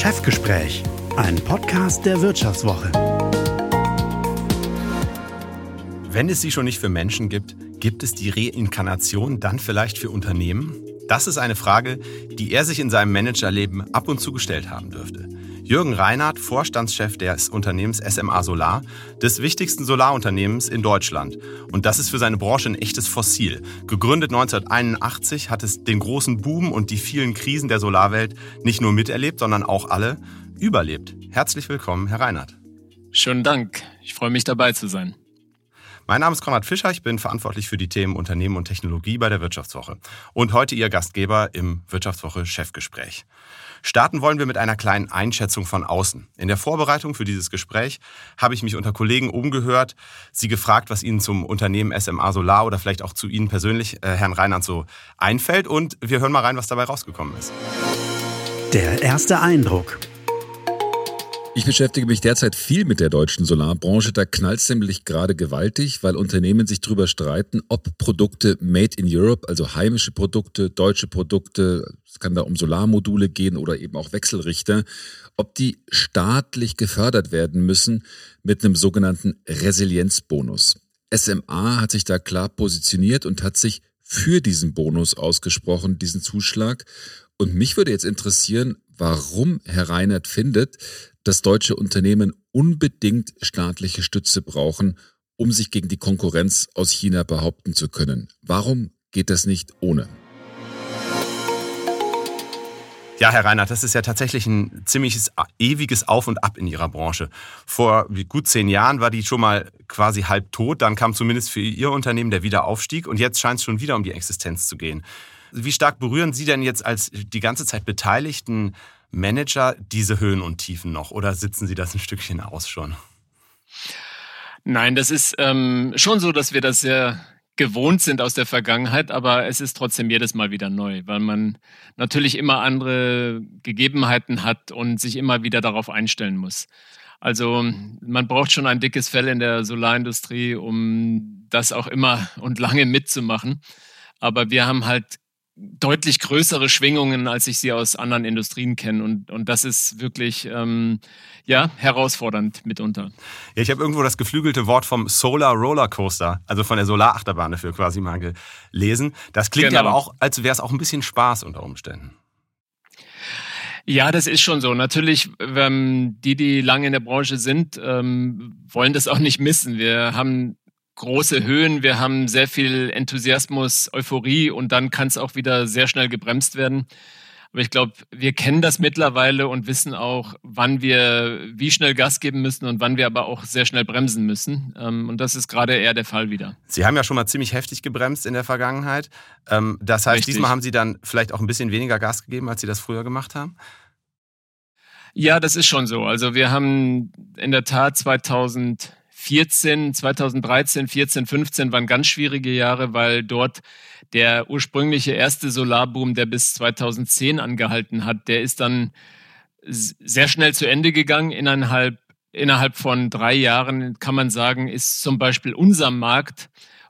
Chefgespräch, ein Podcast der Wirtschaftswoche. Wenn es sie schon nicht für Menschen gibt, gibt es die Reinkarnation dann vielleicht für Unternehmen? Das ist eine Frage, die er sich in seinem Managerleben ab und zu gestellt haben dürfte. Jürgen Reinert, Vorstandschef des Unternehmens SMA Solar, des wichtigsten Solarunternehmens in Deutschland. Und das ist für seine Branche ein echtes Fossil. Gegründet 1981 hat es den großen Boom und die vielen Krisen der Solarwelt nicht nur miterlebt, sondern auch alle überlebt. Herzlich willkommen, Herr Reinert. Schönen Dank. Ich freue mich, dabei zu sein. Mein Name ist Konrad Fischer, ich bin verantwortlich für die Themen Unternehmen und Technologie bei der Wirtschaftswoche. Und heute Ihr Gastgeber im Wirtschaftswoche Chefgespräch. Starten wollen wir mit einer kleinen Einschätzung von außen. In der Vorbereitung für dieses Gespräch habe ich mich unter Kollegen umgehört, sie gefragt, was ihnen zum Unternehmen SMA Solar oder vielleicht auch zu Ihnen persönlich, Herrn Reinert, so einfällt. Und wir hören mal rein, was dabei rausgekommen ist. Der erste Eindruck. Ich beschäftige mich derzeit viel mit der deutschen Solarbranche. Da knallt es nämlich gerade gewaltig, weil Unternehmen sich darüber streiten, ob Produkte made in Europe, also heimische Produkte, deutsche Produkte, es kann da um Solarmodule gehen oder eben auch Wechselrichter, ob die staatlich gefördert werden müssen mit einem sogenannten Resilienzbonus. SMA hat sich da klar positioniert und hat sich für diesen Bonus ausgesprochen, diesen Zuschlag. Und mich würde jetzt interessieren, warum Herr Reinert findet, dass deutsche Unternehmen unbedingt staatliche Stütze brauchen, um sich gegen die Konkurrenz aus China behaupten zu können. Warum geht das nicht ohne? Ja, Herr Reinert, das ist ja tatsächlich ein ziemliches ewiges Auf und Ab in Ihrer Branche. Vor gut 10 Jahren war die schon mal quasi halb tot, dann kam zumindest für Ihr Unternehmen der Wiederaufstieg und jetzt scheint es schon wieder um die Existenz zu gehen. Wie stark berühren Sie denn jetzt als die ganze Zeit beteiligten Manager diese Höhen und Tiefen noch oder sitzen Sie das ein Stückchen aus schon? Nein, das ist schon so, dass wir das sehr gewohnt sind aus der Vergangenheit, aber es ist trotzdem jedes Mal wieder neu, weil man natürlich immer andere Gegebenheiten hat und sich immer wieder darauf einstellen muss. Also man braucht schon ein dickes Fell in der Solarindustrie, um das auch immer und lange mitzumachen. Aber wir haben halt deutlich größere Schwingungen, als ich sie aus anderen Industrien kenne. Und das ist wirklich herausfordernd mitunter. Ja, ich habe irgendwo das geflügelte Wort vom Solar Rollercoaster, also von der Solarachterbahn dafür quasi mal gelesen. Das klingt ja aber auch, als wäre es auch ein bisschen Spaß unter Umständen. Ja, das ist schon so. Natürlich, die lange in der Branche sind, wollen das auch nicht missen. Wir haben große Höhen, wir haben sehr viel Enthusiasmus, Euphorie und dann kann es auch wieder sehr schnell gebremst werden. Aber ich glaube, wir kennen das mittlerweile und wissen auch, wann wir wie schnell Gas geben müssen und wann wir aber auch sehr schnell bremsen müssen. Und das ist gerade eher der Fall wieder. Sie haben ja schon mal ziemlich heftig gebremst in der Vergangenheit. Das heißt, Richtig. Diesmal haben Sie dann vielleicht auch ein bisschen weniger Gas gegeben, als Sie das früher gemacht haben? Ja, das ist schon so. Also wir haben in der Tat 2013, 14, 15 waren ganz schwierige Jahre, weil dort der ursprüngliche erste Solarboom, der bis 2010 angehalten hat, der ist dann sehr schnell zu Ende gegangen. Innerhalb von 3 Jahren, kann man sagen, ist zum Beispiel unser Markt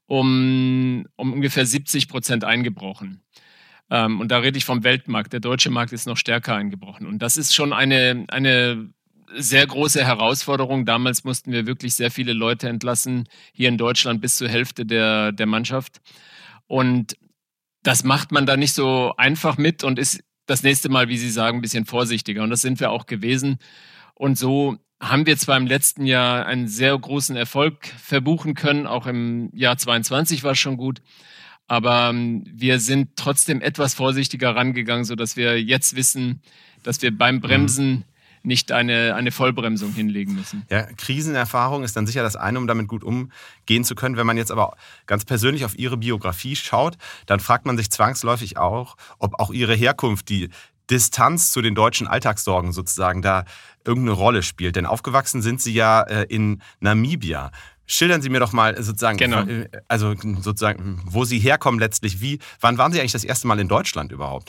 um ungefähr 70% eingebrochen. Und da rede ich vom Weltmarkt. Der deutsche Markt ist noch stärker eingebrochen. Und das ist schon eine sehr große Herausforderung. Damals mussten wir wirklich sehr viele Leute entlassen, hier in Deutschland bis zur Hälfte der Mannschaft. Und das macht man da nicht so einfach mit und ist das nächste Mal, wie Sie sagen, ein bisschen vorsichtiger. Und das sind wir auch gewesen. Und so haben wir zwar im letzten Jahr einen sehr großen Erfolg verbuchen können, auch im Jahr 22 war es schon gut, aber wir sind trotzdem etwas vorsichtiger rangegangen, sodass wir jetzt wissen, dass wir beim Bremsen nicht eine Vollbremsung hinlegen müssen. Ja, Krisenerfahrung ist dann sicher das eine, um damit gut umgehen zu können. Wenn man jetzt aber ganz persönlich auf Ihre Biografie schaut, dann fragt man sich zwangsläufig auch, ob auch Ihre Herkunft, die Distanz zu den deutschen Alltagssorgen sozusagen da irgendeine Rolle spielt. Denn aufgewachsen sind Sie ja in Namibia. Schildern Sie mir doch mal sozusagen, wo Sie herkommen letztlich. Wann waren Sie eigentlich das erste Mal in Deutschland überhaupt?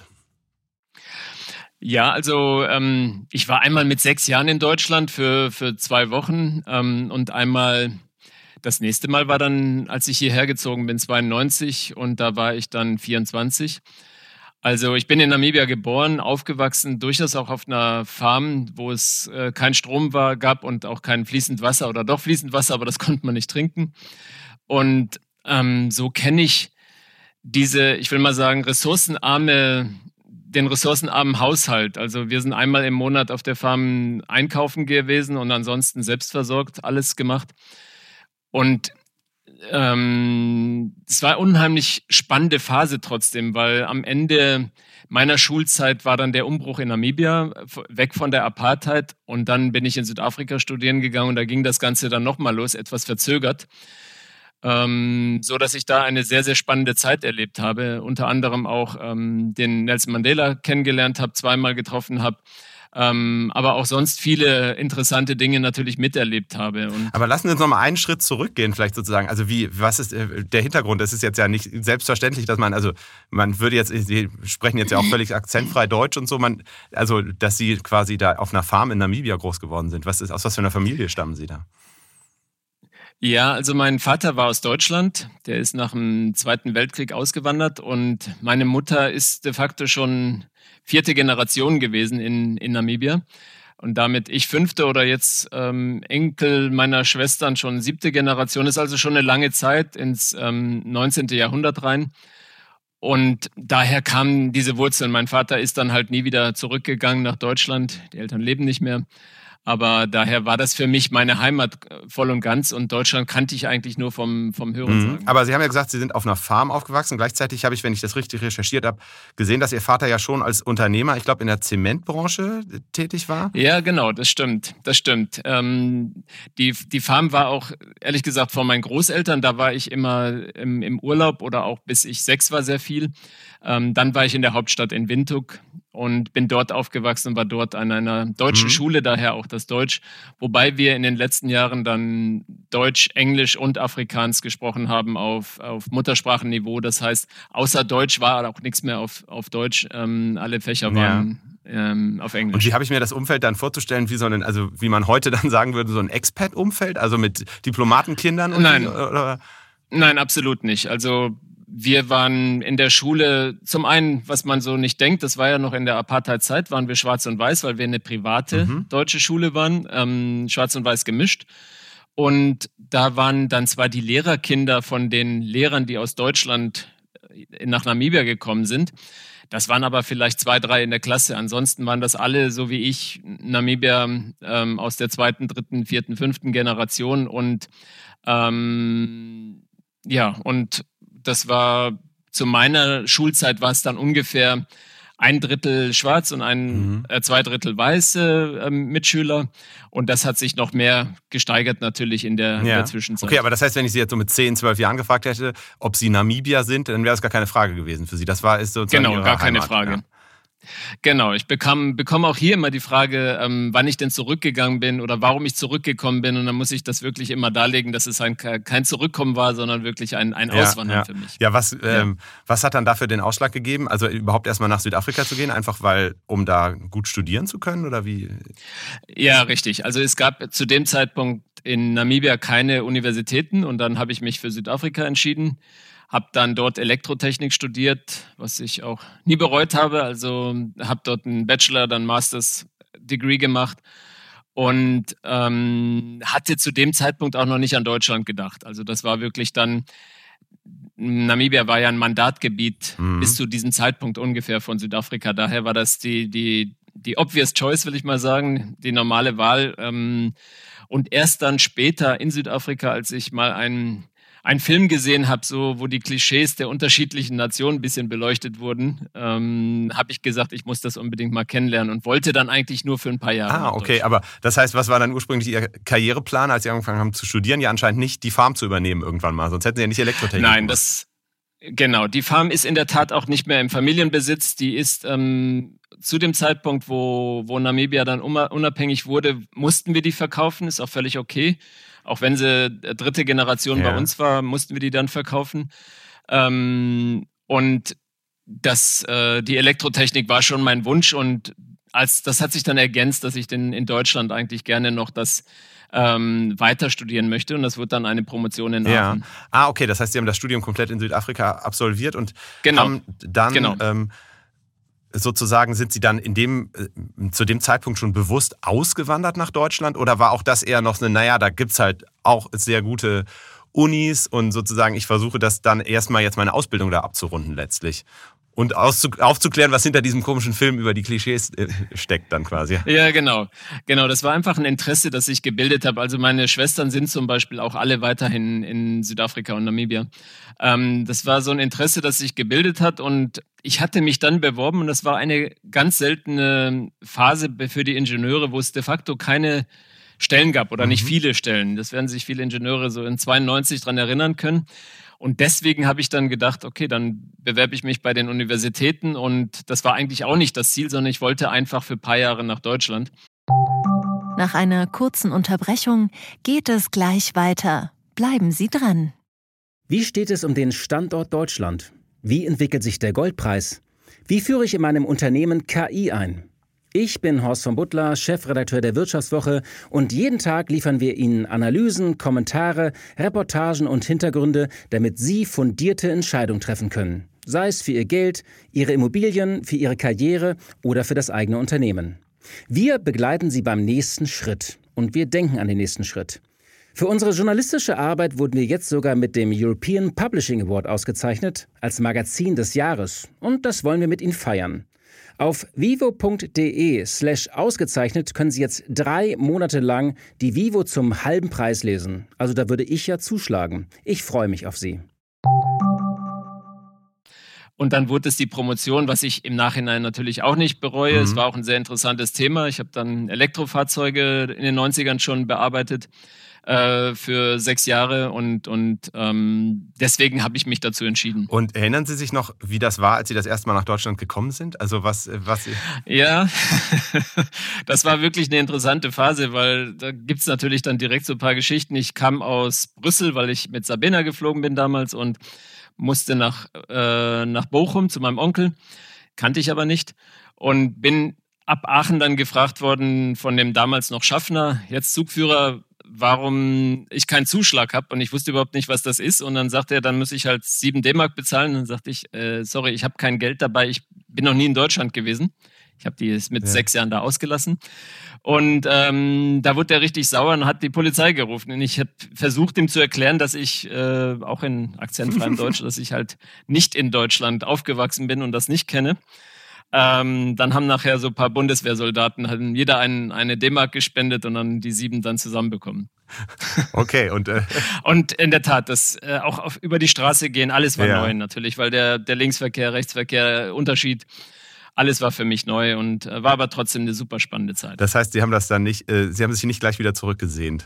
Ja, also ich war einmal mit 6 Jahren in Deutschland für 2 Wochen und einmal, das nächste Mal war dann, als ich hierher gezogen bin, 92 und da war ich dann 24. Also ich bin in Namibia geboren, aufgewachsen, durchaus auch auf einer Farm, wo es kein Strom gab und auch kein fließend Wasser oder doch fließend Wasser, aber das konnte man nicht trinken. Und so kenne ich ich will mal sagen, den ressourcenarmen Haushalt. Also wir sind einmal im Monat auf der Farm einkaufen gewesen und ansonsten selbstversorgt alles gemacht. Und es war eine unheimlich spannende Phase trotzdem, weil am Ende meiner Schulzeit war dann der Umbruch in Namibia, weg von der Apartheid, und dann bin ich in Südafrika studieren gegangen und da ging das Ganze dann nochmal los, etwas verzögert. So dass ich da eine sehr, sehr spannende Zeit erlebt habe, unter anderem auch den Nelson Mandela kennengelernt habe, zweimal getroffen habe, aber auch sonst viele interessante Dinge natürlich miterlebt habe. Aber lassen Sie uns noch mal einen Schritt zurückgehen, vielleicht sozusagen. Also was ist der Hintergrund? Das ist jetzt ja nicht selbstverständlich, dass man würde jetzt, Sie sprechen jetzt ja auch völlig akzentfrei Deutsch und so, also dass Sie quasi da auf einer Farm in Namibia groß geworden sind. Aus was für einer Familie stammen Sie da? Ja, also mein Vater war aus Deutschland, der ist nach dem Zweiten Weltkrieg ausgewandert und meine Mutter ist de facto schon 4. Generation gewesen in Namibia und damit ich 5. oder jetzt Enkel meiner Schwestern schon 7. Generation, ist also schon eine lange Zeit ins 19. Jahrhundert rein. Und daher kamen diese Wurzeln. Mein Vater ist dann halt nie wieder zurückgegangen nach Deutschland, die Eltern leben nicht mehr. Aber daher war das für mich meine Heimat voll und ganz und Deutschland kannte ich eigentlich nur vom Hörensagen. Aber Sie haben ja gesagt, Sie sind auf einer Farm aufgewachsen. Gleichzeitig habe ich, wenn ich das richtig recherchiert habe, gesehen, dass Ihr Vater ja schon als Unternehmer, ich glaube, in der Zementbranche tätig war. Ja, genau, das stimmt. Die Farm war auch, ehrlich gesagt, von meinen Großeltern. Da war ich immer im Urlaub oder auch bis ich 6 war sehr viel. Dann war ich in der Hauptstadt in Windhoek und bin dort aufgewachsen und war dort an einer deutschen Schule, daher auch das Deutsch. Wobei wir in den letzten Jahren dann Deutsch, Englisch und Afrikaans gesprochen haben auf Muttersprachenniveau. Das heißt, außer Deutsch war auch nichts mehr auf Deutsch. Alle Fächer waren auf Englisch. Und wie habe ich mir das Umfeld dann vorzustellen, wie man heute dann sagen würde, so ein Expat-Umfeld, also mit Diplomatenkindern? Nein, absolut nicht. Also wir waren in der Schule, zum einen, was man so nicht denkt, das war ja noch in der Apartheid-Zeit, waren wir schwarz und weiß, weil wir eine private deutsche Schule waren, schwarz und weiß gemischt. Und da waren dann zwar die Lehrerkinder von den Lehrern, die aus Deutschland nach Namibia gekommen sind, das waren aber vielleicht 2, 3 in der Klasse. Ansonsten waren das alle, so wie ich, Namibier aus der 2., 3., 4., 5. Generation. Und und das war zu meiner Schulzeit war es dann ungefähr 1/3 schwarz und 2/3 weiße Mitschüler. Und das hat sich noch mehr gesteigert natürlich in der Zwischenzeit. Okay, aber das heißt, wenn ich Sie jetzt so mit 10, 12 Jahren gefragt hätte, ob Sie Namibier sind, dann wäre das gar keine Frage gewesen für Sie. Das ist sozusagen Ihre gar keine Heimat, Frage. Ja. Genau, ich bekomme auch hier immer die Frage, wann ich denn zurückgegangen bin oder warum ich zurückgekommen bin. Und dann muss ich das wirklich immer darlegen, dass es kein Zurückkommen war, sondern wirklich ein Auswandern für mich. Ja, was hat dann dafür den Ausschlag gegeben? Also überhaupt erstmal nach Südafrika zu gehen, einfach um da gut studieren zu können oder wie? Ja, richtig. Also es gab zu dem Zeitpunkt in Namibia keine Universitäten und dann habe ich mich für Südafrika entschieden. Habe dann dort Elektrotechnik studiert, was ich auch nie bereut habe. Also habe dort einen Bachelor, dann Master's-Degree gemacht und hatte zu dem Zeitpunkt auch noch nicht an Deutschland gedacht. Also das war wirklich dann, Namibia war ja ein Mandatgebiet bis zu diesem Zeitpunkt ungefähr von Südafrika. Daher war das die obvious choice, will ich mal sagen, die normale Wahl. Und erst dann später in Südafrika, als ich mal einen Film gesehen habe, so, wo die Klischees der unterschiedlichen Nationen ein bisschen beleuchtet wurden, habe ich gesagt, ich muss das unbedingt mal kennenlernen und wollte dann eigentlich nur für ein paar Jahre. Ah, okay, aber das heißt, was war dann ursprünglich Ihr Karriereplan, als Sie angefangen haben zu studieren? Ja, anscheinend nicht die Farm zu übernehmen irgendwann mal, sonst hätten Sie ja nicht Elektrotechnik gemacht. Genau, die Farm ist in der Tat auch nicht mehr im Familienbesitz, die ist zu dem Zeitpunkt, wo Namibia dann unabhängig wurde, mussten wir die verkaufen, ist auch völlig okay. Auch wenn sie 3. Generation bei uns war, mussten wir die dann verkaufen. Und die Elektrotechnik war schon mein Wunsch. Und das hat sich dann ergänzt, dass ich in Deutschland eigentlich gerne noch das weiter studieren möchte. Und das wird dann eine Promotion in Aachen. Ah, okay. Das heißt, Sie haben das Studium komplett in Südafrika absolviert und haben dann sozusagen, sind Sie dann zu dem Zeitpunkt schon bewusst ausgewandert nach Deutschland? Oder war auch das eher noch da gibt es halt auch sehr gute Unis und sozusagen, ich versuche das dann erstmal jetzt meine Ausbildung da abzurunden letztlich? Und aufzuklären, was hinter diesem komischen Film über die Klischees steckt dann quasi. Ja, genau. Genau, das war einfach ein Interesse, das ich gebildet habe. Also meine Schwestern sind zum Beispiel auch alle weiterhin in Südafrika und Namibia. Das war so ein Interesse, das sich gebildet hat und ich hatte mich dann beworben und das war eine ganz seltene Phase für die Ingenieure, wo es de facto keine Stellen gab oder nicht viele Stellen. Das werden sich viele Ingenieure so in 92 dran erinnern können. Und deswegen habe ich dann gedacht, okay, dann bewerbe ich mich bei den Universitäten und das war eigentlich auch nicht das Ziel, sondern ich wollte einfach für ein paar Jahre nach Deutschland. Nach einer kurzen Unterbrechung geht es gleich weiter. Bleiben Sie dran. Wie steht es um den Standort Deutschland? Wie entwickelt sich der Goldpreis? Wie führe ich in meinem Unternehmen KI ein? Ich bin Horst von Butler, Chefredakteur der Wirtschaftswoche und jeden Tag liefern wir Ihnen Analysen, Kommentare, Reportagen und Hintergründe, damit Sie fundierte Entscheidungen treffen können. Sei es für Ihr Geld, Ihre Immobilien, für Ihre Karriere oder für das eigene Unternehmen. Wir begleiten Sie beim nächsten Schritt und wir denken an den nächsten Schritt. Für unsere journalistische Arbeit wurden wir jetzt sogar mit dem European Publishing Award ausgezeichnet als Magazin des Jahres und das wollen wir mit Ihnen feiern. Auf vivo.de/ausgezeichnet können Sie jetzt 3 Monate lang die Vivo zum halben Preis lesen. Also da würde ich ja zuschlagen. Ich freue mich auf Sie. Und dann wurde es die Promotion, was ich im Nachhinein natürlich auch nicht bereue. Es war auch ein sehr interessantes Thema. Ich habe dann Elektrofahrzeuge in den 90ern schon bearbeitet für 6 Jahre und deswegen habe ich mich dazu entschieden. Und erinnern Sie sich noch, wie das war, als Sie das erste Mal nach Deutschland gekommen sind? Also was? Ja, das war wirklich eine interessante Phase, weil da gibt es natürlich dann direkt so ein paar Geschichten. Ich kam aus Brüssel, weil ich mit Sabena geflogen bin damals und musste nach Bochum zu meinem Onkel, kannte ich aber nicht und bin ab Aachen dann gefragt worden von dem damals noch Schaffner, jetzt Zugführer, warum ich keinen Zuschlag habe und ich wusste überhaupt nicht, was das ist und dann sagte er, dann muss ich halt 7 D-Mark bezahlen und dann sagte ich, sorry, ich habe kein Geld dabei, ich bin noch nie in Deutschland gewesen. Ich habe die mit 6 Jahren da ausgelassen und da wurde er richtig sauer und hat die Polizei gerufen und ich habe versucht, ihm zu erklären, dass ich auch in akzentfreiem Deutsch, dass ich halt nicht in Deutschland aufgewachsen bin und das nicht kenne. Dann haben nachher so ein paar Bundeswehrsoldaten, hatten jeder eine D-Mark gespendet und dann die 7 dann zusammenbekommen. Okay. Und in der Tat, das auch über die Straße gehen, alles war neu natürlich, weil der Linksverkehr, Rechtsverkehr, Unterschied, alles war für mich neu und war aber trotzdem eine super spannende Zeit. Das heißt, Sie haben das dann nicht, Sie haben sich nicht gleich wieder zurückgesehnt?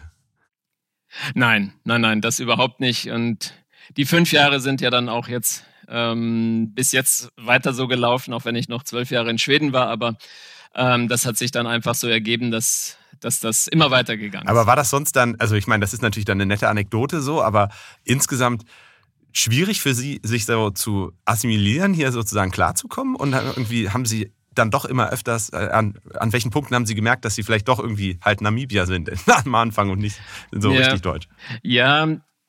Nein, das überhaupt nicht. Und die 5 Jahre sind ja dann auch jetzt bis jetzt weiter so gelaufen, auch wenn ich noch 12 Jahre in Schweden war, aber das hat sich dann einfach so ergeben, dass das immer weitergegangen ist. Aber war das sonst dann, also ich meine, das ist natürlich dann eine nette Anekdote so, aber insgesamt schwierig für Sie, sich so zu assimilieren, hier sozusagen klarzukommen? Und irgendwie haben Sie dann doch immer öfters, an welchen Punkten haben Sie gemerkt, dass Sie vielleicht doch irgendwie halt Namibier sind am Anfang und nicht so richtig deutsch? Ja,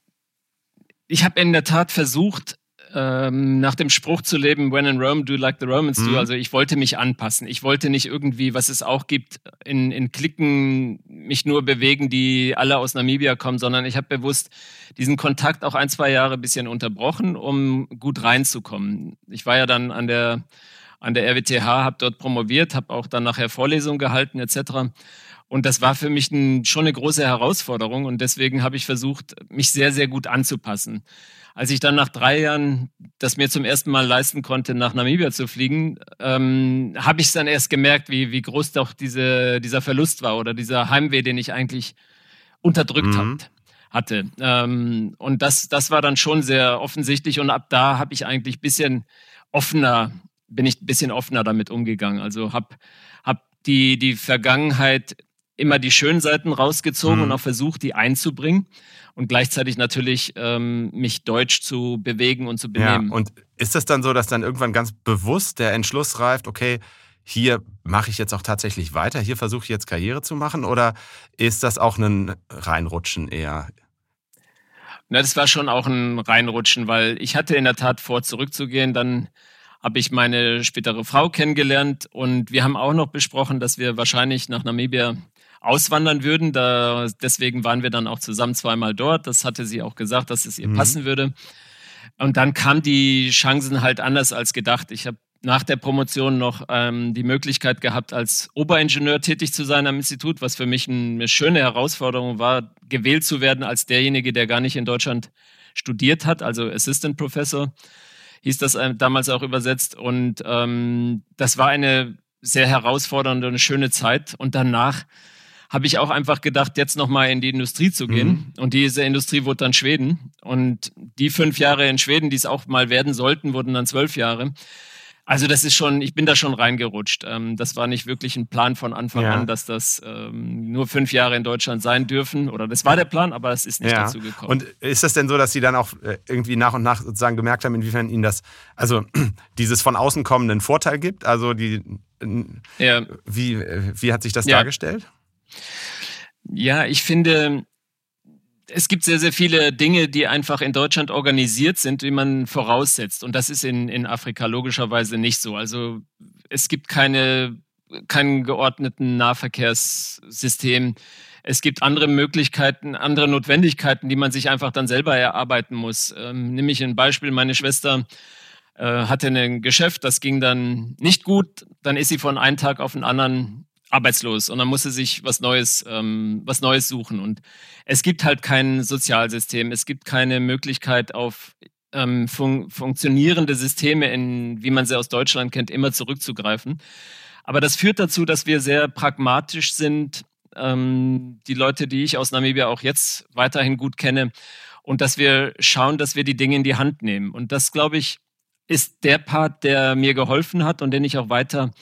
ich habe in der Tat versucht, nach dem Spruch zu leben, when in Rome, do like the Romans do. Also ich wollte mich anpassen. Ich wollte nicht irgendwie, was es auch gibt, in Cliquen mich nur bewegen, die alle aus Namibia kommen, sondern ich habe bewusst diesen Kontakt auch 1-2 Jahre ein bisschen unterbrochen, um gut reinzukommen. Ich war ja dann an der RWTH, habe dort promoviert, habe auch dann nachher Vorlesungen gehalten etc. Und das war für mich schon eine große Herausforderung und deswegen habe ich versucht, mich sehr, sehr gut anzupassen. Als ich dann nach 3 Jahren das mir zum ersten Mal leisten konnte, nach Namibia zu fliegen, habe ich es dann erst gemerkt, wie groß doch dieser Verlust war oder dieser Heimweh, den ich eigentlich unterdrückt hatte. Und das war dann schon sehr offensichtlich und ab da habe ich eigentlich bin ich ein bisschen offener damit umgegangen. Also habe die Vergangenheit immer die schönen Seiten rausgezogen und auch versucht, die einzubringen. Und gleichzeitig natürlich mich deutsch zu bewegen und zu benehmen. Ja, und ist das dann so, dass dann irgendwann ganz bewusst der Entschluss reift, okay, hier mache ich jetzt auch tatsächlich weiter, hier versuche ich jetzt Karriere zu machen? Oder ist das auch ein Reinrutschen eher? Na, das war schon auch ein Reinrutschen, weil ich hatte in der Tat vor, zurückzugehen. Dann habe ich meine spätere Frau kennengelernt und wir haben auch noch besprochen, dass wir wahrscheinlich nach Namibia auswandern würden. Deswegen waren wir dann auch zusammen zweimal dort. Das hatte sie auch gesagt, dass es ihr passen würde. Und dann kamen die Chancen halt anders als gedacht. Ich habe nach der Promotion noch die Möglichkeit gehabt, als Oberingenieur tätig zu sein am Institut, was für mich eine schöne Herausforderung war, gewählt zu werden als derjenige, der gar nicht in Deutschland studiert hat, also Assistant Professor, hieß das damals auch übersetzt. Und das war eine sehr herausfordernde und schöne Zeit. Und danach habe ich auch einfach gedacht, jetzt nochmal in die Industrie zu gehen. Und diese Industrie wurde dann Schweden. Und die 5 Jahre in Schweden, die es auch mal werden sollten, wurden dann 12 Jahre. Also das ist schon, ich bin da schon reingerutscht. Das war nicht wirklich ein Plan von Anfang an, dass das nur 5 Jahre in Deutschland sein dürfen. Oder das war der Plan, aber es ist nicht dazu gekommen. Und ist das denn so, dass Sie dann auch irgendwie nach und nach sozusagen gemerkt haben, inwiefern Ihnen das, also dieses von außen kommenden Vorteil gibt? Also wie hat sich das dargestellt? Ja, ich finde, es gibt sehr, sehr viele Dinge, die einfach in Deutschland organisiert sind, die man voraussetzt. Und das ist in Afrika logischerweise nicht so. Also es gibt keinen geordneten Nahverkehrssystem. Es gibt andere Möglichkeiten, andere Notwendigkeiten, die man sich einfach dann selber erarbeiten muss. Nämlich ein Beispiel, meine Schwester hatte ein Geschäft, das ging dann nicht gut. Dann ist sie von einem Tag auf den anderen arbeitslos und dann muss sie sich was Neues suchen. Und es gibt halt kein Sozialsystem, es gibt keine Möglichkeit auf funktionierende Systeme, wie man sie aus Deutschland kennt, immer zurückzugreifen. Aber das führt dazu, dass wir sehr pragmatisch sind, die Leute, die ich aus Namibia auch jetzt weiterhin gut kenne, und dass wir schauen, dass wir die Dinge in die Hand nehmen. Und das, glaube ich, ist der Part, der mir geholfen hat und den ich auch weiter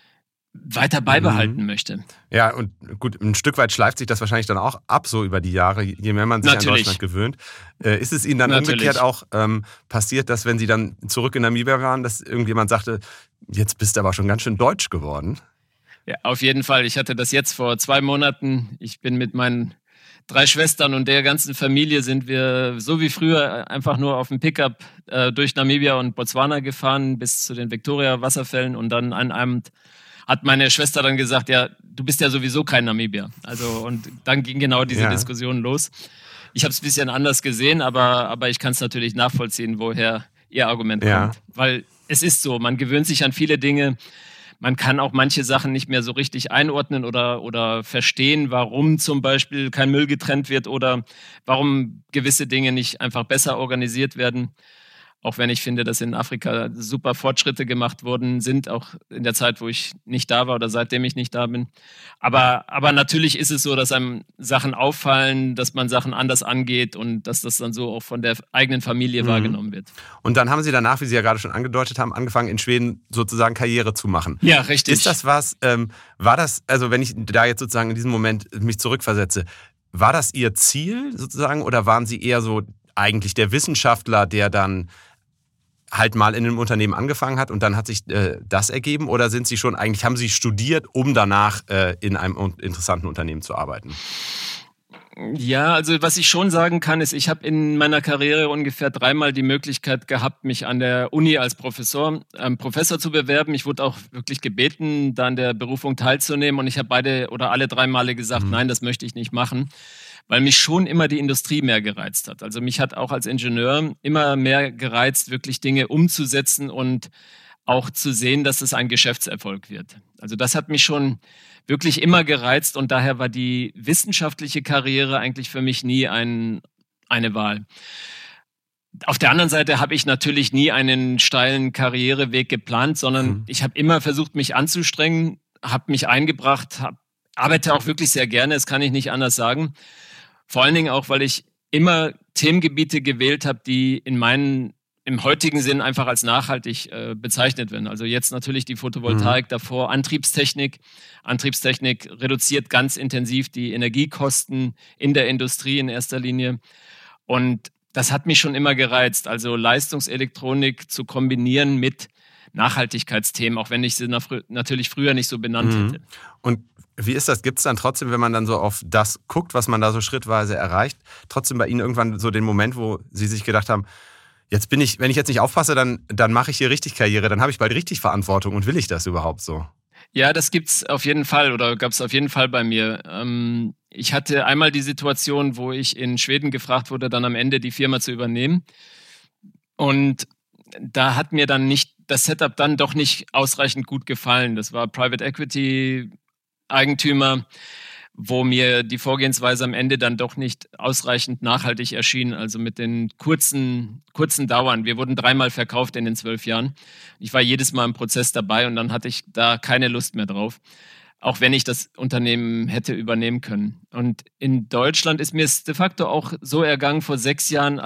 beibehalten möchte. Ja, und gut, ein Stück weit schleift sich das wahrscheinlich dann auch ab, so über die Jahre, je mehr man sich an Deutschland gewöhnt. Ist es Ihnen dann umgekehrt auch passiert, dass wenn Sie dann zurück in Namibia waren, dass irgendjemand sagte, jetzt bist du aber schon ganz schön deutsch geworden? Ja, auf jeden Fall. Ich hatte das jetzt vor 2 Monaten. Ich bin mit meinen 3 Schwestern und der ganzen Familie sind wir so wie früher einfach nur auf dem Pickup durch Namibia und Botswana gefahren bis zu den Victoria-Wasserfällen und dann an einem hat meine Schwester dann gesagt, ja, du bist ja sowieso kein Namibier. Also, und dann ging genau diese Diskussion los. Ich habe es ein bisschen anders gesehen, aber ich kann es natürlich nachvollziehen, woher ihr Argument kommt. Weil es ist so, man gewöhnt sich an viele Dinge. Man kann auch manche Sachen nicht mehr so richtig einordnen oder verstehen, warum zum Beispiel kein Müll getrennt wird oder warum gewisse Dinge nicht einfach besser organisiert werden. Auch wenn ich finde, dass in Afrika super Fortschritte gemacht worden sind, auch in der Zeit, wo ich nicht da war oder seitdem ich nicht da bin. Aber natürlich ist es so, dass einem Sachen auffallen, dass man Sachen anders angeht und dass das dann so auch von der eigenen Familie wahrgenommen wird. Und dann haben Sie danach, wie Sie ja gerade schon angedeutet haben, angefangen in Schweden sozusagen Karriere zu machen. Ja, richtig. Ist das was, war das, also wenn ich da jetzt sozusagen in diesem Moment mich zurückversetze, war das Ihr Ziel sozusagen oder waren Sie eher so eigentlich der Wissenschaftler, der dann halt mal in einem Unternehmen angefangen hat und dann hat sich das ergeben? Oder sind Sie schon, eigentlich haben Sie studiert, um danach in einem interessanten Unternehmen zu arbeiten? Ja, also was ich schon sagen kann, ist, ich habe in meiner Karriere ungefähr 3-mal die Möglichkeit gehabt, mich an der Uni als Professor zu bewerben. Ich wurde auch wirklich gebeten, da an der Berufung teilzunehmen und ich habe alle 3 Male gesagt, nein, das möchte ich nicht machen, weil mich schon immer die Industrie mehr gereizt hat. Also mich hat auch als Ingenieur immer mehr gereizt, wirklich Dinge umzusetzen und auch zu sehen, dass es ein Geschäftserfolg wird. Also das hat mich schon wirklich immer gereizt und daher war die wissenschaftliche Karriere eigentlich für mich nie eine Wahl. Auf der anderen Seite habe ich natürlich nie einen steilen Karriereweg geplant, sondern ich habe immer versucht, mich anzustrengen, habe mich eingebracht, arbeite auch wirklich sehr gerne, das kann ich nicht anders sagen. Vor allen Dingen auch, weil ich immer Themengebiete gewählt habe, die im heutigen Sinn einfach als nachhaltig bezeichnet werden. Also jetzt natürlich die Photovoltaik, davor Antriebstechnik. Antriebstechnik reduziert ganz intensiv die Energiekosten in der Industrie in erster Linie. Und das hat mich schon immer gereizt, also Leistungselektronik zu kombinieren mit Nachhaltigkeitsthemen, auch wenn ich sie natürlich früher nicht so benannt hätte. Und wie ist das? Gibt es dann trotzdem, wenn man dann so auf das guckt, was man da so schrittweise erreicht, trotzdem bei Ihnen irgendwann so den Moment, wo Sie sich gedacht haben, wenn ich jetzt nicht aufpasse, dann mache ich hier richtig Karriere, dann habe ich bald richtig Verantwortung und will ich das überhaupt so? Ja, das gibt's auf jeden Fall oder gab es auf jeden Fall bei mir. Ich hatte einmal die Situation, wo ich in Schweden gefragt wurde, dann am Ende die Firma zu übernehmen. Und da hat mir dann das Setup dann doch nicht ausreichend gut gefallen. Das war Private Equity Eigentümer, wo mir die Vorgehensweise am Ende dann doch nicht ausreichend nachhaltig erschien, also mit den kurzen Dauern. Wir wurden 3-mal verkauft in den 12 Jahren. Ich war jedes Mal im Prozess dabei und dann hatte ich da keine Lust mehr drauf, auch wenn ich das Unternehmen hätte übernehmen können. Und in Deutschland ist mir es de facto auch so ergangen vor 6 Jahren,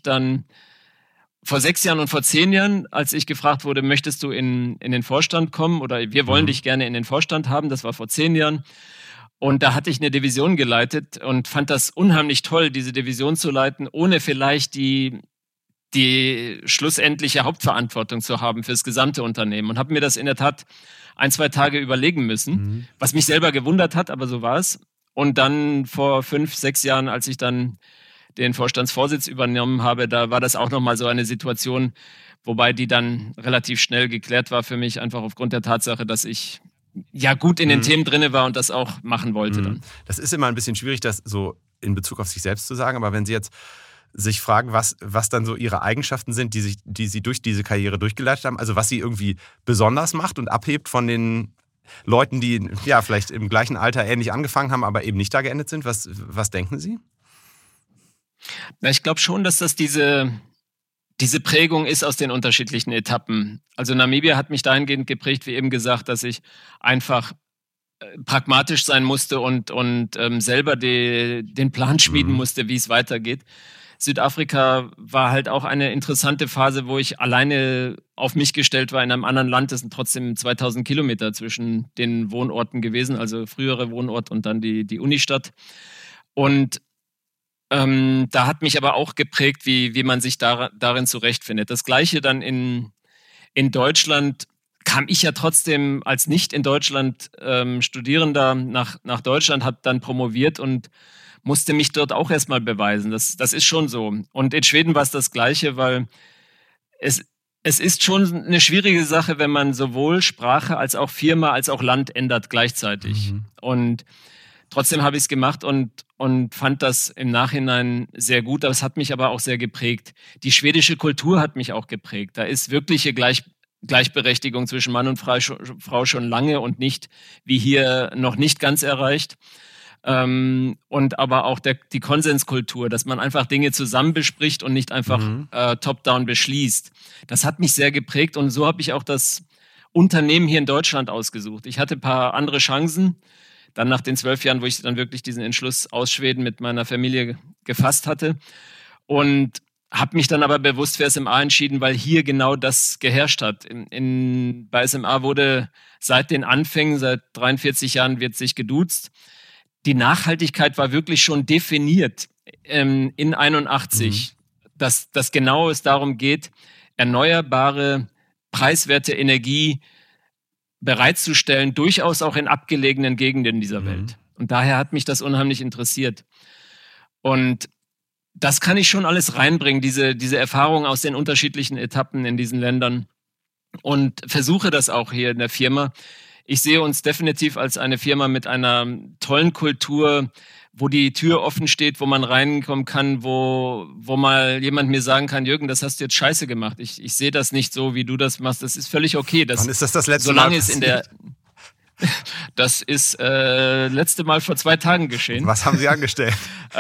vor 6 Jahren und vor 10 Jahren, als ich gefragt wurde, möchtest du in den Vorstand kommen oder wir wollen dich gerne in den Vorstand haben, das war vor 10 Jahren. Und da hatte ich eine Division geleitet und fand das unheimlich toll, diese Division zu leiten, ohne vielleicht die schlussendliche Hauptverantwortung zu haben fürs gesamte Unternehmen. Und habe mir das in der Tat 1-2 Tage überlegen müssen, was mich selber gewundert hat, aber so war es. Und dann vor 5-6 Jahren, als ich dann den Vorstandsvorsitz übernommen habe, da war das auch nochmal so eine Situation, wobei die dann relativ schnell geklärt war für mich, einfach aufgrund der Tatsache, dass ich ja gut in den Themen drinne war und das auch machen wollte dann. Das ist immer ein bisschen schwierig, das so in Bezug auf sich selbst zu sagen, aber wenn Sie jetzt sich fragen, was dann so Ihre Eigenschaften sind, die Sie durch diese Karriere durchgeleitet haben, also was Sie irgendwie besonders macht und abhebt von den Leuten, die ja vielleicht im gleichen Alter ähnlich angefangen haben, aber eben nicht da geendet sind, was denken Sie? Na, ich glaube schon, dass das diese Prägung ist aus den unterschiedlichen Etappen. Also Namibia hat mich dahingehend geprägt, wie eben gesagt, dass ich einfach pragmatisch sein musste und selber den Plan schmieden musste, wie es weitergeht. Südafrika war halt auch eine interessante Phase, wo ich alleine auf mich gestellt war in einem anderen Land. Das sind trotzdem 2000 Kilometer zwischen den Wohnorten gewesen, also frühere Wohnort und dann die Unistadt. Und da hat mich aber auch geprägt, wie man sich darin zurechtfindet. Das Gleiche dann in Deutschland kam ich ja trotzdem als nicht in Deutschland Studierender nach Deutschland, habe dann promoviert und musste mich dort auch erstmal beweisen. Das ist schon so. Und in Schweden war es das Gleiche, weil es ist schon eine schwierige Sache, wenn man sowohl Sprache als auch Firma als auch Land ändert gleichzeitig. Und trotzdem habe ich es gemacht und fand das im Nachhinein sehr gut. Das hat mich aber auch sehr geprägt. Die schwedische Kultur hat mich auch geprägt. Da ist wirkliche Gleichberechtigung zwischen Mann und Frau schon lange und nicht wie hier noch nicht ganz erreicht. Und aber auch die Konsenskultur, dass man einfach Dinge zusammen bespricht und nicht einfach top-down beschließt. Das hat mich sehr geprägt und so habe ich auch das Unternehmen hier in Deutschland ausgesucht. Ich hatte ein paar andere Chancen. Dann nach den 12 Jahren, wo ich dann wirklich diesen Entschluss aus Schweden mit meiner Familie gefasst hatte und habe mich dann aber bewusst für SMA entschieden, weil hier genau das geherrscht hat. Bei SMA wurde seit den Anfängen, seit 43 Jahren wird sich geduzt. Die Nachhaltigkeit war wirklich schon definiert in 81, dass genau es darum geht, erneuerbare, preiswerte Energie bereitzustellen, durchaus auch in abgelegenen Gegenden dieser Welt. Und daher hat mich das unheimlich interessiert. Und das kann ich schon alles reinbringen, diese Erfahrung aus den unterschiedlichen Etappen in diesen Ländern und versuche das auch hier in der Firma. Ich sehe uns definitiv als eine Firma mit einer tollen Kultur, wo die Tür offen steht, wo man reinkommen kann, wo mal jemand mir sagen kann, Jürgen, das hast du jetzt scheiße gemacht. Ich sehe das nicht so, wie du das machst. Das ist völlig okay. Wann ist das letzte solange Mal es Das ist letzte Mal vor 2 Tagen geschehen. Was haben Sie angestellt?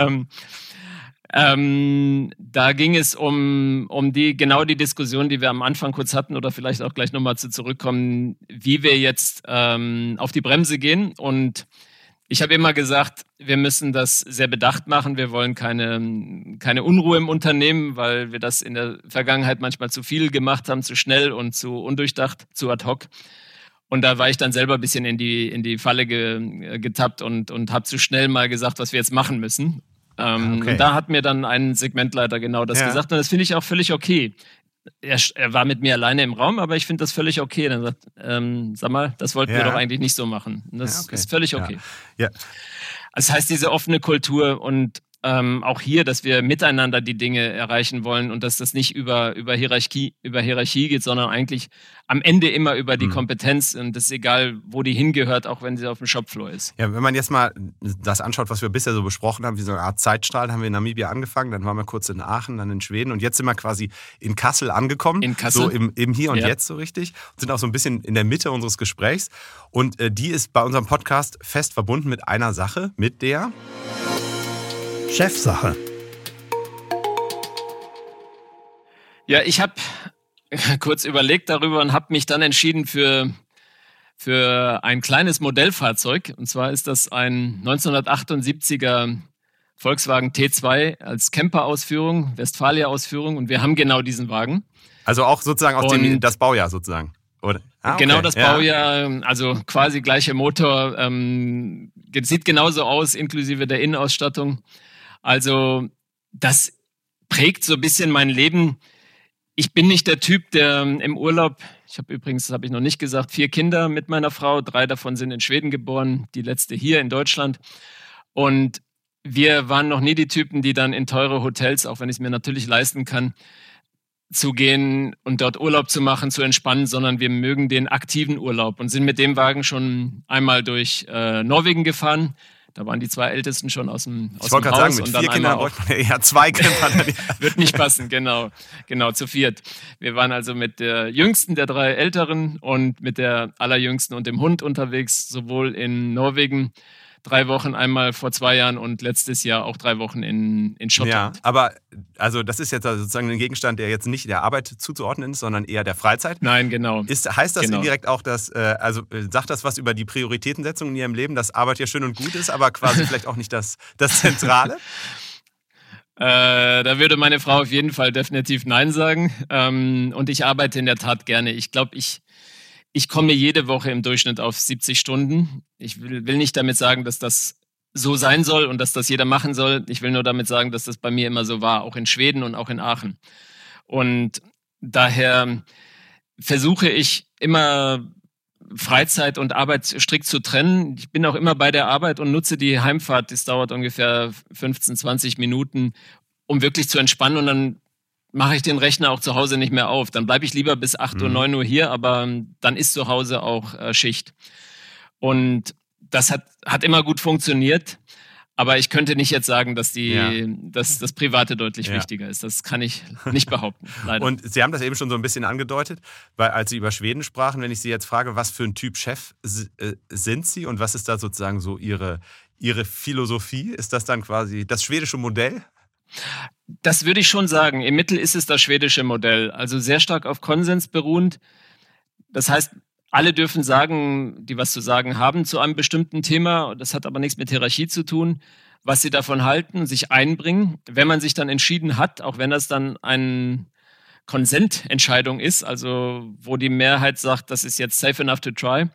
Da ging es um die Diskussion, die wir am Anfang kurz hatten oder vielleicht auch gleich nochmal zurückkommen, wie wir jetzt auf die Bremse gehen. Und ich habe immer gesagt, wir müssen das sehr bedacht machen. Wir wollen keine Unruhe im Unternehmen, weil wir das in der Vergangenheit manchmal zu viel gemacht haben, zu schnell und zu undurchdacht, zu ad hoc. Und da war ich dann selber ein bisschen in die Falle getappt und habe zu schnell mal gesagt, was wir jetzt machen müssen. Okay. Und da hat mir dann ein Segmentleiter genau das gesagt. Und das finde ich auch völlig okay. Er war mit mir alleine im Raum, aber ich finde das völlig okay. Dann sagt, sag mal, das wollten wir doch eigentlich nicht so machen. Und das ist völlig okay. Ja. Das heißt, diese offene Kultur und auch hier, dass wir miteinander die Dinge erreichen wollen und dass das nicht über Hierarchie geht, sondern eigentlich am Ende immer über die Kompetenz, und das ist egal, wo die hingehört, auch wenn sie auf dem Shopfloor ist. Ja, wenn man jetzt mal das anschaut, was wir bisher so besprochen haben, wie so eine Art Zeitstrahl, haben wir in Namibia angefangen, dann waren wir kurz in Aachen, dann in Schweden und jetzt sind wir quasi in Kassel angekommen. In Kassel? So im Hier und Jetzt so richtig. Und sind auch so ein bisschen in der Mitte unseres Gesprächs. Und die ist bei unserem Podcast fest verbunden mit einer Sache, mit der Chefsache. Ja, ich habe kurz überlegt darüber und habe mich dann entschieden für ein kleines Modellfahrzeug. Und zwar ist das ein 1978er Volkswagen T2 als Camper-Ausführung, Westfalia-Ausführung. Und wir haben genau diesen Wagen. Also auch sozusagen aus das Baujahr sozusagen, oder? Okay. Genau das Baujahr, also quasi gleicher Motor. Sieht genauso aus, inklusive der Innenausstattung. Also das prägt so ein bisschen mein Leben. Ich bin nicht der Typ, der im Urlaub, ich habe übrigens, das habe ich noch nicht gesagt, 4 Kinder mit meiner Frau, 3 davon sind in Schweden geboren, die letzte hier in Deutschland. Und wir waren noch nie die Typen, die dann in teure Hotels, auch wenn ich es mir natürlich leisten kann, zu gehen und dort Urlaub zu machen, zu entspannen, sondern wir mögen den aktiven Urlaub und sind mit dem Wagen schon einmal durch Norwegen gefahren. Da waren die 2 Ältesten schon aus dem Haus. Ich wollte gerade sagen, mit 4 Kindern bräuchte man ja eher 2 Camper. Wird nicht passen, genau, zu 4. Wir waren also mit der Jüngsten der 3 Älteren und mit der Allerjüngsten und dem Hund unterwegs, sowohl in Norwegen 3 Wochen, einmal vor 2 Jahren und letztes Jahr auch 3 Wochen in Schottland. Ja, aber also das ist jetzt sozusagen ein Gegenstand, der jetzt nicht der Arbeit zuzuordnen ist, sondern eher der Freizeit. Nein, genau. Heißt das indirekt auch, dass, sagt das was über die Prioritätensetzung in Ihrem Leben, dass Arbeit ja schön und gut ist, aber quasi vielleicht auch nicht das Zentrale? Da würde meine Frau auf jeden Fall definitiv Nein sagen. Und ich arbeite in der Tat gerne. Ich glaube, ich komme jede Woche im Durchschnitt auf 70 Stunden. Ich will nicht damit sagen, dass das so sein soll und dass das jeder machen soll. Ich will nur damit sagen, dass das bei mir immer so war, auch in Schweden und auch in Aachen. Und daher versuche ich immer Freizeit und Arbeit strikt zu trennen. Ich bin auch immer bei der Arbeit und nutze die Heimfahrt. Das dauert ungefähr 15, 20 Minuten, um wirklich zu entspannen, und dann mache ich den Rechner auch zu Hause nicht mehr auf. Dann bleibe ich lieber bis 8 Uhr, 9 Uhr hier, aber dann ist zu Hause auch Schicht. Und das hat immer gut funktioniert. Aber ich könnte nicht jetzt sagen, dass das Private deutlich wichtiger ist. Das kann ich nicht behaupten, leider. Und Sie haben das eben schon so ein bisschen angedeutet, weil als Sie über Schweden sprachen, wenn ich Sie jetzt frage, was für ein Typ Chef sind Sie und was ist da sozusagen so Ihre Philosophie? Ist das dann quasi das schwedische Modell? Das würde ich schon sagen. Im Mittel ist es das schwedische Modell. Also sehr stark auf Konsens beruhend. Das heißt, alle dürfen sagen, die was zu sagen haben zu einem bestimmten Thema. Das hat aber nichts mit Hierarchie zu tun. Was sie davon halten, sich einbringen. Wenn man sich dann entschieden hat, auch wenn das dann eine Konsententscheidung ist, also wo die Mehrheit sagt, das ist jetzt safe enough to try,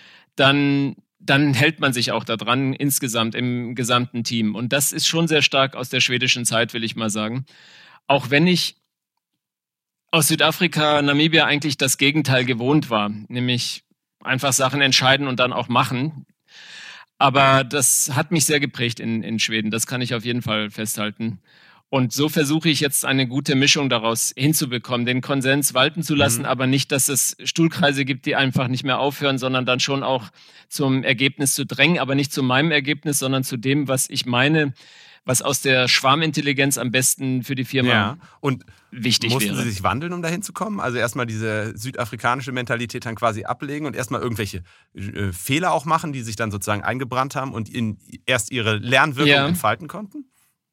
dann hält man sich auch da dran insgesamt im gesamten Team. Und das ist schon sehr stark aus der schwedischen Zeit, will ich mal sagen. Auch wenn ich aus Südafrika, Namibia eigentlich das Gegenteil gewohnt war, nämlich einfach Sachen entscheiden und dann auch machen. Aber das hat mich sehr geprägt in Schweden, das kann ich auf jeden Fall festhalten. Und so versuche ich jetzt eine gute Mischung daraus hinzubekommen, den Konsens walten zu lassen, aber nicht, dass es Stuhlkreise gibt, die einfach nicht mehr aufhören, sondern dann schon auch zum Ergebnis zu drängen, aber nicht zu meinem Ergebnis, sondern zu dem, was ich meine, was aus der Schwarmintelligenz am besten für die Firma wichtig wäre. Mussten Sie sich wandeln, um dahin zu kommen? Also erstmal diese südafrikanische Mentalität dann quasi ablegen und erstmal irgendwelche Fehler auch machen, die sich dann sozusagen eingebrannt haben und erst ihre Lernwirkung entfalten konnten?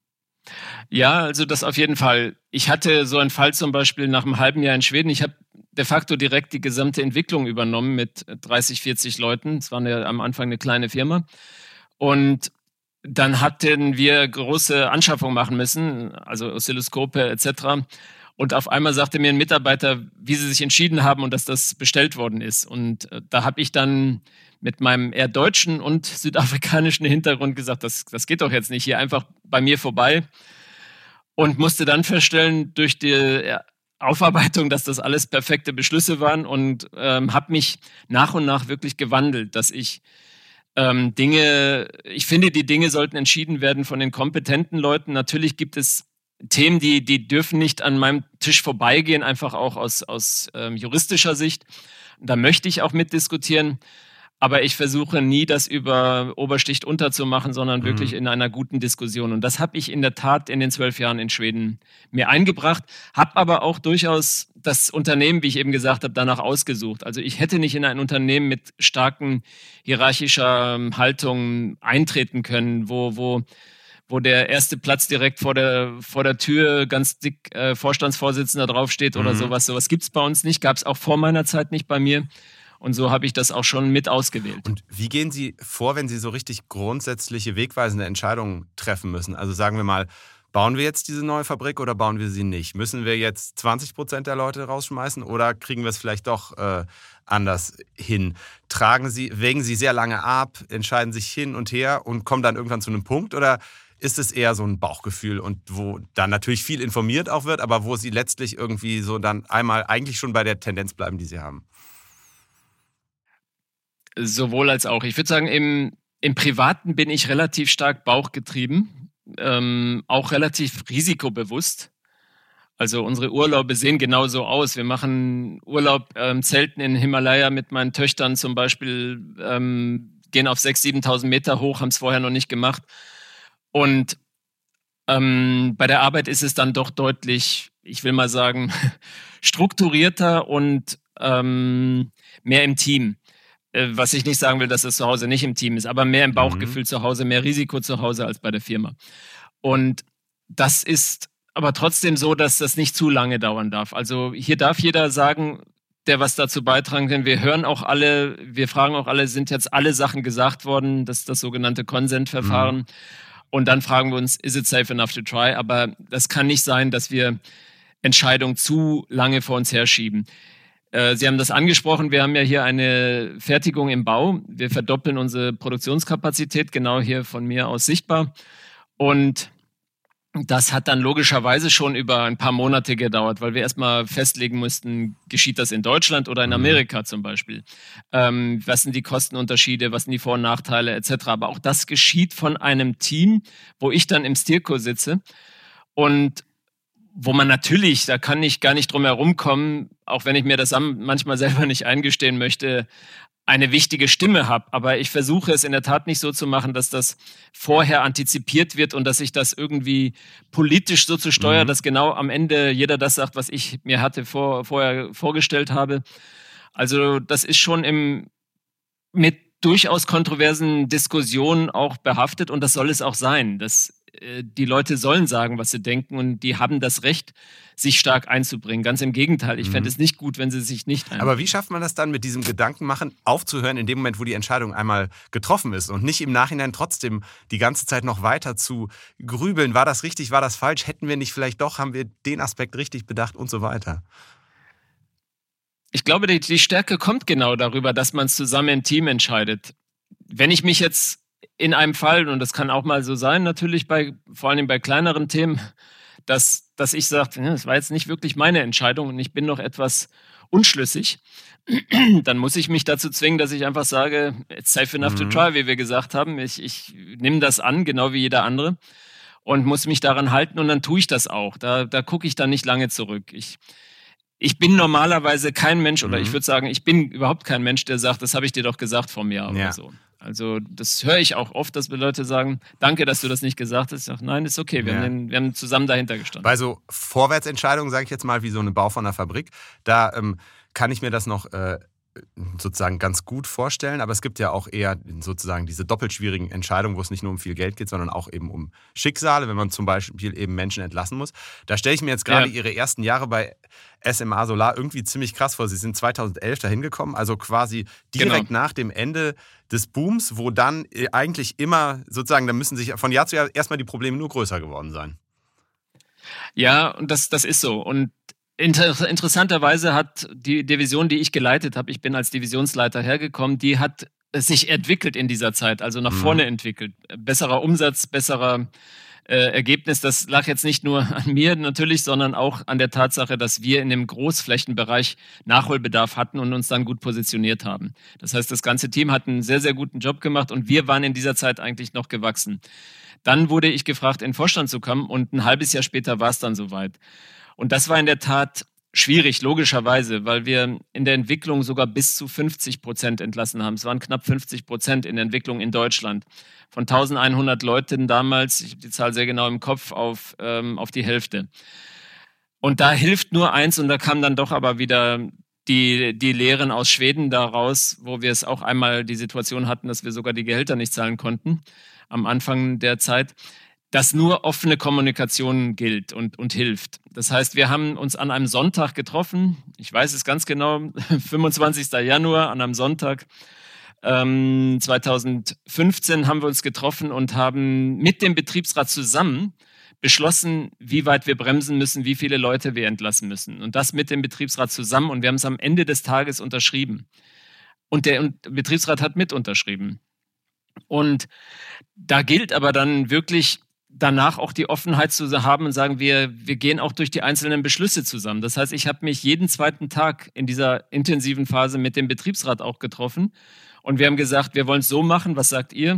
Ja, also das auf jeden Fall. Ich hatte so einen Fall zum Beispiel nach einem halben Jahr in Schweden. Ich habe de facto direkt die gesamte Entwicklung übernommen mit 30, 40 Leuten. Es war am Anfang eine kleine Firma. Und dann hatten wir große Anschaffungen machen müssen, also Oszilloskope etc. Und auf einmal sagte mir ein Mitarbeiter, wie sie sich entschieden haben und dass das bestellt worden ist. Und da habe ich dann mit meinem eher deutschen und südafrikanischen Hintergrund gesagt, das geht doch jetzt nicht hier einfach bei mir vorbei. Und musste dann feststellen, durch die Aufarbeitung, dass das alles perfekte Beschlüsse waren und habe mich nach und nach wirklich gewandelt, dass ich Ich finde, die Dinge sollten entschieden werden von den kompetenten Leuten. Natürlich gibt es Themen, die dürfen nicht an meinem Tisch vorbeigehen, einfach auch aus juristischer Sicht. Da möchte ich auch mitdiskutieren. Aber ich versuche nie, das über Obersticht unterzumachen, sondern wirklich in einer guten Diskussion. Und das habe ich in der Tat in den 12 Jahren in Schweden mir eingebracht, habe aber auch durchaus das Unternehmen, wie ich eben gesagt habe, danach ausgesucht. Also ich hätte nicht in ein Unternehmen mit starken hierarchischer Haltung eintreten können, wo der erste Platz direkt vor der Tür ganz dick Vorstandsvorsitzender draufsteht oder sowas. Sowas gibt es bei uns nicht, gab es auch vor meiner Zeit nicht bei mir. Und so habe ich das auch schon mit ausgewählt. Und wie gehen Sie vor, wenn Sie so richtig grundsätzliche, wegweisende Entscheidungen treffen müssen? Also sagen wir mal, bauen wir jetzt diese neue Fabrik oder bauen wir sie nicht? Müssen wir jetzt 20% der Leute rausschmeißen oder kriegen wir es vielleicht doch anders hin? Wägen Sie sehr lange ab, entscheiden sich hin und her und kommen dann irgendwann zu einem Punkt? Oder ist es eher so ein Bauchgefühl und wo dann natürlich viel informiert auch wird, aber wo Sie letztlich irgendwie so dann einmal eigentlich schon bei der Tendenz bleiben, die Sie haben? Sowohl als auch. Ich würde sagen, im Privaten bin ich relativ stark bauchgetrieben, auch relativ risikobewusst. Also unsere Urlaube sehen genauso aus. Wir machen Urlaub, Zelten in Himalaya mit meinen Töchtern zum Beispiel, gehen auf 6.000, 7.000 Meter hoch, haben es vorher noch nicht gemacht. Und bei der Arbeit ist es dann doch deutlich, ich will mal sagen, strukturierter und mehr im Team. Was ich nicht sagen will, dass es zu Hause nicht im Team ist, aber mehr im Bauchgefühl zu Hause, mehr Risiko zu Hause als bei der Firma. Und das ist aber trotzdem so, dass das nicht zu lange dauern darf. Also hier darf jeder sagen, der was dazu beitragen kann. Wir hören auch alle, wir fragen auch alle, sind jetzt alle Sachen gesagt worden? Das ist das sogenannte Consent-Verfahren. Und dann fragen wir uns, is it safe enough to try? Aber das kann nicht sein, dass wir Entscheidungen zu lange vor uns herschieben. Sie haben das angesprochen, wir haben ja hier eine Fertigung im Bau. Wir verdoppeln unsere Produktionskapazität, genau hier von mir aus sichtbar. Und das hat dann logischerweise schon über ein paar Monate gedauert, weil wir erstmal festlegen mussten, geschieht das in Deutschland oder in Amerika zum Beispiel. Was sind die Kostenunterschiede, was sind die Vor- und Nachteile etc. Aber auch das geschieht von einem Team, wo ich dann im Steerco sitze und wo man natürlich, da kann ich gar nicht drum herum kommen, auch wenn ich mir das manchmal selber nicht eingestehen möchte, eine wichtige Stimme habe. Aber ich versuche es in der Tat nicht so zu machen, dass das vorher antizipiert wird und dass ich das irgendwie politisch so zu steuern, dass genau am Ende jeder das sagt, was ich mir vorher vorgestellt habe. Also das ist schon mit durchaus kontroversen Diskussionen auch behaftet und das soll es auch sein. Die Leute sollen sagen, was sie denken und die haben das Recht, sich stark einzubringen. Ganz im Gegenteil, ich fände es nicht gut, wenn sie sich nicht einbringen. Aber wie schafft man das dann, mit diesem Gedankenmachen aufzuhören, in dem Moment, wo die Entscheidung einmal getroffen ist und nicht im Nachhinein trotzdem die ganze Zeit noch weiter zu grübeln, war das richtig, war das falsch, hätten wir nicht vielleicht doch, haben wir den Aspekt richtig bedacht und so weiter? Ich glaube, die Stärke kommt genau darüber, dass man es zusammen im Team entscheidet. Wenn ich mich jetzt in einem Fall, und das kann auch mal so sein, natürlich vor allem bei kleineren Themen, dass ich sage, das war jetzt nicht wirklich meine Entscheidung und ich bin noch etwas unschlüssig, dann muss ich mich dazu zwingen, dass ich einfach sage, it's safe enough to try, wie wir gesagt haben. Ich nehme das an, genau wie jeder andere und muss mich daran halten und dann tue ich das auch. Da gucke ich dann nicht lange zurück. Ich bin normalerweise kein Mensch, oder ich würde sagen, ich bin überhaupt kein Mensch, der sagt, das habe ich dir doch gesagt vor mir oder so. Also das höre ich auch oft, dass Leute sagen, danke, dass du das nicht gesagt hast. Ich sage, nein, ist okay, wir haben zusammen dahinter gestanden. Bei so Vorwärtsentscheidungen, sage ich jetzt mal, wie so eine Bau von einer Fabrik, da kann ich mir das noch sozusagen ganz gut vorstellen, aber es gibt ja auch eher sozusagen diese doppelt schwierigen Entscheidungen, wo es nicht nur um viel Geld geht, sondern auch eben um Schicksale, wenn man zum Beispiel eben Menschen entlassen muss. Da stelle ich mir jetzt gerade Ihre ersten Jahre bei SMA Solar irgendwie ziemlich krass vor. Sie sind 2011 dahin gekommen, also quasi direkt nach dem Ende des Booms, wo dann eigentlich immer sozusagen, da müssen sich von Jahr zu Jahr erstmal die Probleme nur größer geworden sein. Ja, und das ist so. Und interessanterweise hat die Division, die ich geleitet habe, ich bin als Divisionsleiter hergekommen, die hat sich entwickelt in dieser Zeit, also nach vorne entwickelt. Besserer Umsatz, besserer Ergebnis. Das lag jetzt nicht nur an mir natürlich, sondern auch an der Tatsache, dass wir in dem Großflächenbereich Nachholbedarf hatten und uns dann gut positioniert haben. Das heißt, das ganze Team hat einen sehr, sehr guten Job gemacht und wir waren in dieser Zeit eigentlich noch gewachsen. Dann wurde ich gefragt, in den Vorstand zu kommen und ein halbes Jahr später war es dann soweit. Und das war in der Tat schwierig, logischerweise, weil wir in der Entwicklung sogar bis zu 50% entlassen haben. Es waren knapp 50% in der Entwicklung in Deutschland. Von 1100 Leuten damals, ich habe die Zahl sehr genau im Kopf, auf die Hälfte. Und da hilft nur eins, und da kam dann doch aber wieder die Lehren aus Schweden daraus, wo wir es auch einmal die Situation hatten, dass wir sogar die Gehälter nicht zahlen konnten am Anfang der Zeit, dass nur offene Kommunikation gilt und hilft. Das heißt, wir haben uns an einem Sonntag getroffen, ich weiß es ganz genau, 25. Januar an einem Sonntag 2015 haben wir uns getroffen und haben mit dem Betriebsrat zusammen beschlossen, wie weit wir bremsen müssen, wie viele Leute wir entlassen müssen. Und das mit dem Betriebsrat zusammen, und wir haben es am Ende des Tages unterschrieben. Und der Betriebsrat hat mit unterschrieben. Und da gilt aber dann wirklich danach auch die Offenheit zu haben und sagen, wir gehen auch durch die einzelnen Beschlüsse zusammen. Das heißt, ich habe mich jeden zweiten Tag in dieser intensiven Phase mit dem Betriebsrat auch getroffen und wir haben gesagt, wir wollen es so machen, was sagt ihr?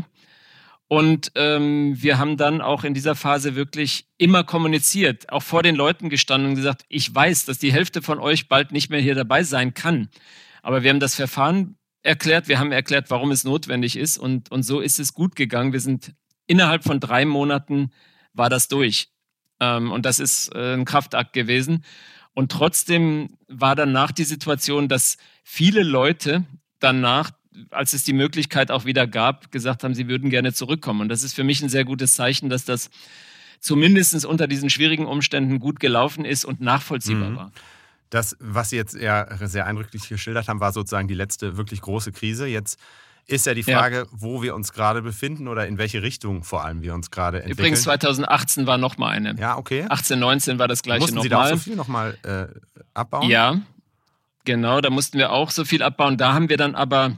Und wir haben dann auch in dieser Phase wirklich immer kommuniziert, auch vor den Leuten gestanden und gesagt, ich weiß, dass die Hälfte von euch bald nicht mehr hier dabei sein kann. Aber wir haben das Verfahren erklärt, wir haben erklärt, warum es notwendig ist und so ist es gut gegangen. Wir sind innerhalb von 3 Monaten war das durch. Und das ist ein Kraftakt gewesen. Und trotzdem war danach die Situation, dass viele Leute danach, als es die Möglichkeit auch wieder gab, gesagt haben, sie würden gerne zurückkommen. Und das ist für mich ein sehr gutes Zeichen, dass das zumindest unter diesen schwierigen Umständen gut gelaufen ist und nachvollziehbar war. Das, was Sie jetzt ja sehr eindrücklich geschildert haben, war sozusagen die letzte wirklich große Krise. Jetzt ist ja die Frage, wo wir uns gerade befinden oder in welche Richtung vor allem wir uns gerade entwickeln. Übrigens 2018 war nochmal eine. Ja, okay. 18, 19 war das gleiche nochmal. Mussten Sie da auch so viel nochmal abbauen? Ja, genau, da mussten wir auch so viel abbauen. Da haben wir dann aber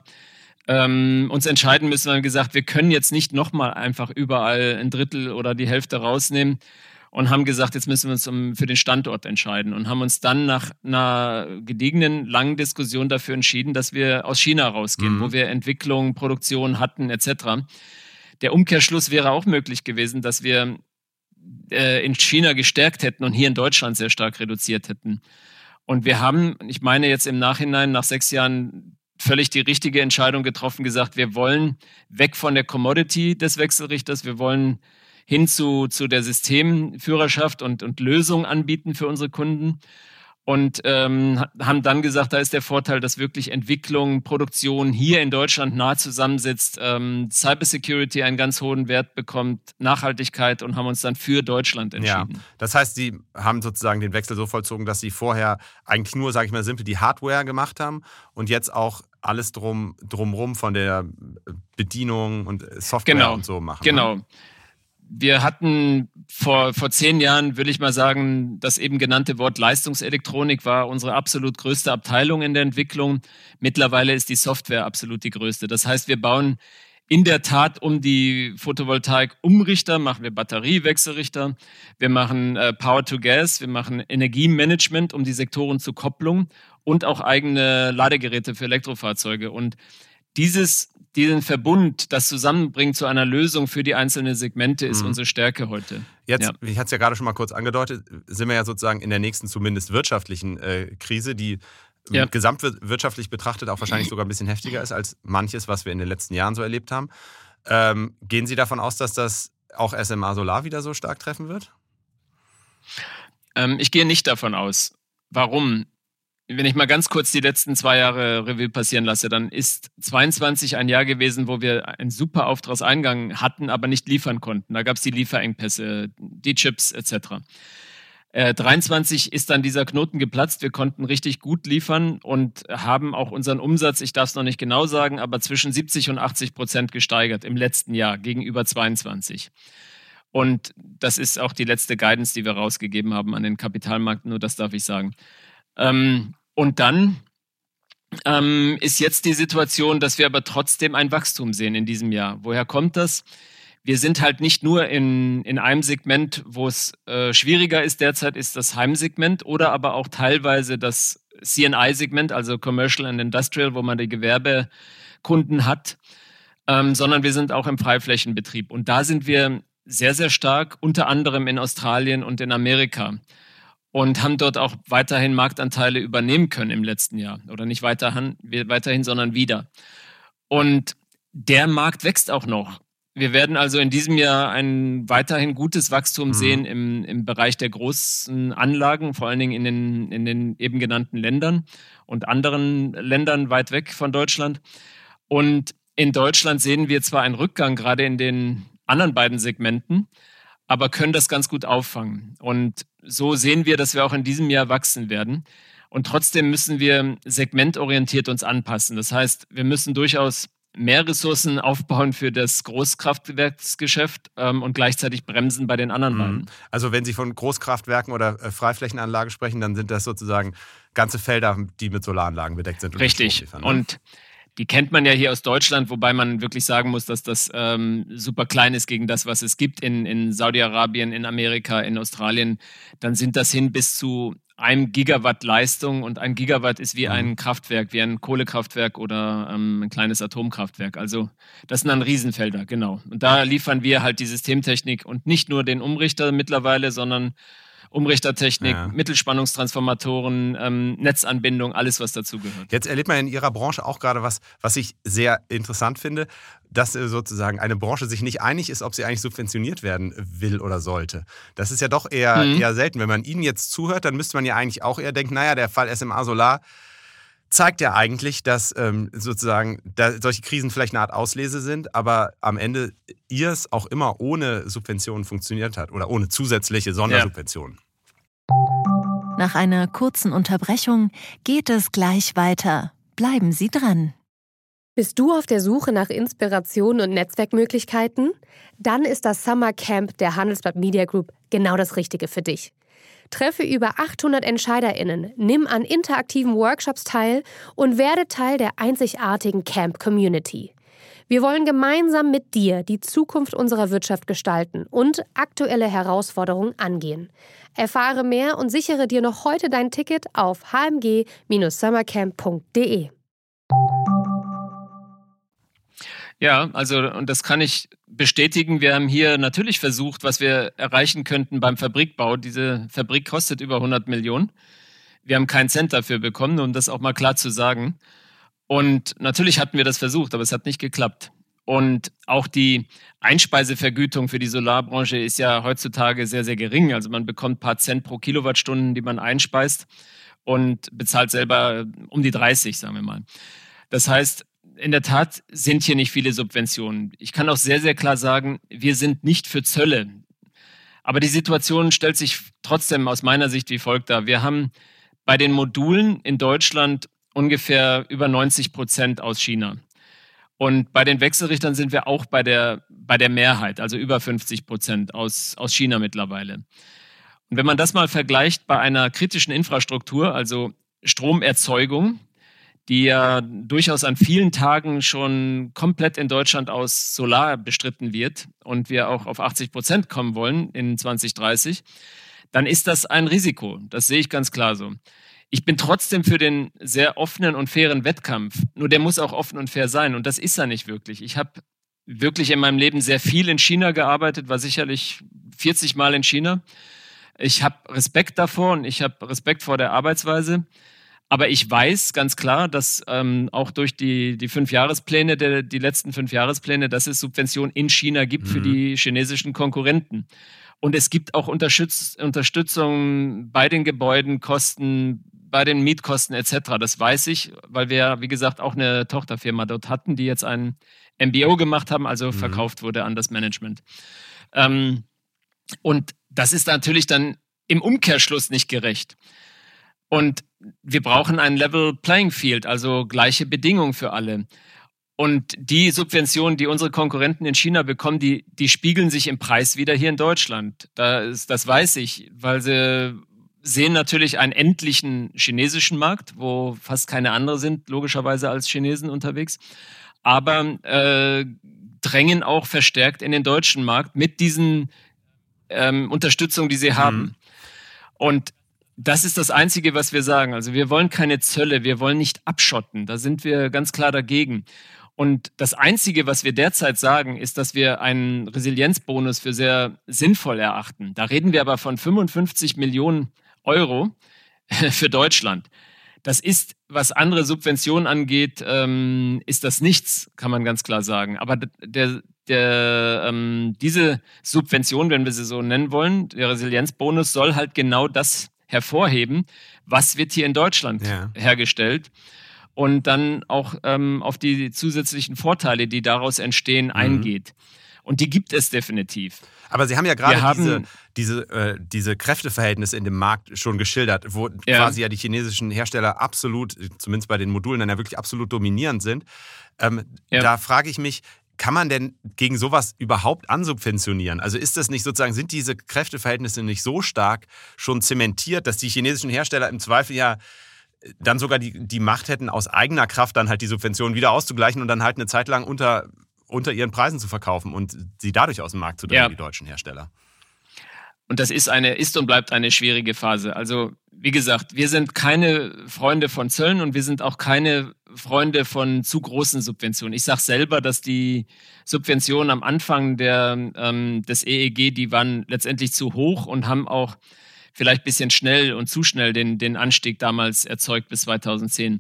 uns entscheiden müssen, wir haben gesagt, wir können jetzt nicht nochmal einfach überall ein Drittel oder die Hälfte rausnehmen und haben gesagt, jetzt müssen wir uns für den Standort entscheiden und haben uns dann nach einer gediegenen, langen Diskussion dafür entschieden, dass wir aus China rausgehen, wo wir Entwicklung, Produktion hatten etc. Der Umkehrschluss wäre auch möglich gewesen, dass wir in China gestärkt hätten und hier in Deutschland sehr stark reduziert hätten. Und wir haben, ich meine jetzt im Nachhinein, nach 6 Jahren, völlig die richtige Entscheidung getroffen, gesagt, wir wollen weg von der Commodity des Wechselrichters, wir wollen hin zu der Systemführerschaft und Lösungen anbieten für unsere Kunden und haben dann gesagt, da ist der Vorteil, dass wirklich Entwicklung, Produktion hier in Deutschland nah zusammensitzt, Cybersecurity einen ganz hohen Wert bekommt, Nachhaltigkeit und haben uns dann für Deutschland entschieden. Ja, das heißt, Sie haben sozusagen den Wechsel so vollzogen, dass Sie vorher eigentlich nur, sage ich mal simpel, die Hardware gemacht haben und jetzt auch alles drumrum von der Bedienung und Software und so machen. Genau. Ne? Wir hatten vor 10 Jahren, würde ich mal sagen, das eben genannte Wort Leistungselektronik war unsere absolut größte Abteilung in der Entwicklung. Mittlerweile ist die Software absolut die größte. Das heißt, wir bauen in der Tat um die Photovoltaik-Umrichter, machen wir Batteriewechselrichter, wir machen Power-to-Gas, wir machen Energiemanagement, um die Sektoren zur Kopplung und auch eigene Ladegeräte für Elektrofahrzeuge. Und diesen Verbund, das Zusammenbringen zu einer Lösung für die einzelnen Segmente ist unsere Stärke heute. Jetzt, ich hatte es ja gerade schon mal kurz angedeutet, sind wir ja sozusagen in der nächsten zumindest wirtschaftlichen Krise, die gesamtwirtschaftlich betrachtet auch wahrscheinlich sogar ein bisschen heftiger ist als manches, was wir in den letzten Jahren so erlebt haben. Gehen Sie davon aus, dass das auch SMA Solar wieder so stark treffen wird? Ich gehe nicht davon aus. Warum? Wenn ich mal ganz kurz die letzten 2 Jahre Revue passieren lasse, dann ist 22 ein Jahr gewesen, wo wir einen super Auftragseingang hatten, aber nicht liefern konnten. Da gab es die Lieferengpässe, die Chips etc. 23 ist dann dieser Knoten geplatzt. Wir konnten richtig gut liefern und haben auch unseren Umsatz, ich darf es noch nicht genau sagen, aber zwischen 70% und 80% gesteigert im letzten Jahr gegenüber 22. Und das ist auch die letzte Guidance, die wir rausgegeben haben an den Kapitalmarkt, nur das darf ich sagen. Und dann ist jetzt die Situation, dass wir aber trotzdem ein Wachstum sehen in diesem Jahr. Woher kommt das? wir sind halt nicht nur in einem Segment, wo es schwieriger ist derzeit, ist das Heimsegment oder aber auch teilweise das C&I-Segment, also Commercial and Industrial, wo man die Gewerbekunden hat, sondern wir sind auch im Freiflächenbetrieb. Und da sind wir sehr, sehr stark, unter anderem in Australien und in Amerika. Und haben dort auch weiterhin Marktanteile übernehmen können im letzten Jahr. Oder nicht weiterhin, sondern wieder. Und der Markt wächst auch noch. Wir werden also in diesem Jahr ein weiterhin gutes Wachstum sehen im Bereich der großen Anlagen, vor allen Dingen in den eben genannten Ländern und anderen Ländern weit weg von Deutschland. Und in Deutschland sehen wir zwar einen Rückgang gerade in den anderen beiden Segmenten, aber können das ganz gut auffangen. Und so sehen wir, dass wir auch in diesem Jahr wachsen werden. Und trotzdem müssen wir segmentorientiert uns anpassen. Das heißt, wir müssen durchaus mehr Ressourcen aufbauen für das Großkraftwerksgeschäft und gleichzeitig bremsen bei den anderen beiden. Also wenn Sie von Großkraftwerken oder Freiflächenanlagen sprechen, dann sind das sozusagen ganze Felder, die mit Solaranlagen bedeckt sind. Richtig. Und die kennt man ja hier aus Deutschland, wobei man wirklich sagen muss, dass das super klein ist gegen das, was es gibt in Saudi-Arabien, in Amerika, in Australien. Dann sind das hin bis zu 1 Gigawatt Leistung und 1 Gigawatt ist wie ein Kraftwerk, wie ein Kohlekraftwerk oder ein kleines Atomkraftwerk. Also das sind dann Riesenfelder, genau. Und da liefern wir halt die Systemtechnik und nicht nur den Umrichter mittlerweile, sondern Umrichtertechnik, Mittelspannungstransformatoren, Netzanbindung, alles, was dazugehört. Jetzt erlebt man in Ihrer Branche auch gerade was ich sehr interessant finde, dass sozusagen eine Branche sich nicht einig ist, ob sie eigentlich subventioniert werden will oder sollte. Das ist ja doch eher selten. Wenn man Ihnen jetzt zuhört, dann müsste man ja eigentlich auch eher denken, naja, der Fall SMA Solar zeigt ja eigentlich, dass sozusagen solche Krisen vielleicht eine Art Auslese sind, aber am Ende Ihrs auch immer ohne Subventionen funktioniert hat oder ohne zusätzliche Sondersubventionen. Nach einer kurzen Unterbrechung geht es gleich weiter. Bleiben Sie dran. Bist du auf der Suche nach Inspiration und Netzwerkmöglichkeiten? Dann ist das Summer Camp der Handelsblatt Media Group genau das Richtige für dich. Treffe über 800 EntscheiderInnen, nimm an interaktiven Workshops teil und werde Teil der einzigartigen Camp-Community. Wir wollen gemeinsam mit dir die Zukunft unserer Wirtschaft gestalten und aktuelle Herausforderungen angehen. Erfahre mehr und sichere dir noch heute dein Ticket auf hmg-summercamp.de. Ja, also und das kann ich bestätigen. Wir haben hier natürlich versucht, was wir erreichen könnten beim Fabrikbau. Diese Fabrik kostet über 100 Millionen. Wir haben keinen Cent dafür bekommen, um das auch mal klar zu sagen. Und natürlich hatten wir das versucht, aber es hat nicht geklappt. Und auch die Einspeisevergütung für die Solarbranche ist ja heutzutage sehr, sehr gering. Also man bekommt ein paar Cent pro Kilowattstunden, die man einspeist und bezahlt selber um die 30, sagen wir mal. Das heißt, in der Tat sind hier nicht viele Subventionen. Ich kann auch sehr, sehr klar sagen, wir sind nicht für Zölle. Aber die Situation stellt sich trotzdem aus meiner Sicht wie folgt dar. Wir haben bei den Modulen in Deutschland ungefähr über 90% aus China. Und bei den Wechselrichtern sind wir auch bei der Mehrheit, also über 50% aus China mittlerweile. Und wenn man das mal vergleicht bei einer kritischen Infrastruktur, also Stromerzeugung, die ja durchaus an vielen Tagen schon komplett in Deutschland aus Solar bestritten wird und wir auch auf 80% kommen wollen in 2030, dann ist das ein Risiko. Das sehe ich ganz klar so. Ich bin trotzdem für den sehr offenen und fairen Wettkampf. Nur der muss auch offen und fair sein und das ist er nicht wirklich. Ich habe wirklich in meinem Leben sehr viel in China gearbeitet, war sicherlich 40 Mal in China. Ich habe Respekt davor und ich habe Respekt vor der Arbeitsweise. Aber ich weiß ganz klar, dass auch durch die 5 Jahrespläne, die letzten 5 Jahrespläne, dass es Subventionen in China gibt für die chinesischen Konkurrenten. Und es gibt auch Unterstützung bei den Gebäudenkosten, bei den Mietkosten etc. Das weiß ich, weil wir, wie gesagt, auch eine Tochterfirma dort hatten, die jetzt ein MBO gemacht haben, also verkauft wurde an das Management. Und das ist natürlich dann im Umkehrschluss nicht gerecht. Und wir brauchen ein Level Playing Field, also gleiche Bedingungen für alle. Und die Subventionen, die unsere Konkurrenten in China bekommen, die spiegeln sich im Preis wieder hier in Deutschland. Das weiß ich, weil sie sehen natürlich einen endlichen chinesischen Markt, wo fast keine andere sind, logischerweise als Chinesen unterwegs. Aber drängen auch verstärkt in den deutschen Markt mit diesen Unterstützung, die sie haben. Und das ist das Einzige, was wir sagen. Also wir wollen keine Zölle, wir wollen nicht abschotten. Da sind wir ganz klar dagegen. Und das Einzige, was wir derzeit sagen, ist, dass wir einen Resilienzbonus für sehr sinnvoll erachten. Da reden wir aber von 55 Millionen Euro für Deutschland. Das ist, was andere Subventionen angeht, ist das nichts, kann man ganz klar sagen. Aber diese Subvention, wenn wir sie so nennen wollen, der Resilienzbonus, soll halt genau das hervorheben, was wird hier in Deutschland hergestellt und dann auch auf die zusätzlichen Vorteile, die daraus entstehen, eingeht. Und die gibt es definitiv. Aber Sie haben ja gerade diese Kräfteverhältnisse in dem Markt schon geschildert, wo quasi ja die chinesischen Hersteller absolut, zumindest bei den Modulen, dann ja wirklich absolut dominierend sind. Da frage ich mich, kann man denn gegen sowas überhaupt ansubventionieren? Also ist das nicht sozusagen, sind diese Kräfteverhältnisse nicht so stark schon zementiert, dass die chinesischen Hersteller im Zweifel ja dann sogar die Macht hätten, aus eigener Kraft dann halt die Subventionen wieder auszugleichen und dann halt eine Zeit lang unter ihren Preisen zu verkaufen und sie dadurch aus dem Markt zu drängen, die deutschen Hersteller? Und das ist und bleibt eine schwierige Phase. Also wie gesagt, wir sind keine Freunde von Zöllen und wir sind auch keine Freunde von zu großen Subventionen. Ich sage selber, dass die Subventionen am Anfang des EEG, die waren letztendlich zu hoch und haben auch vielleicht ein bisschen schnell und zu schnell den Anstieg damals erzeugt bis 2010.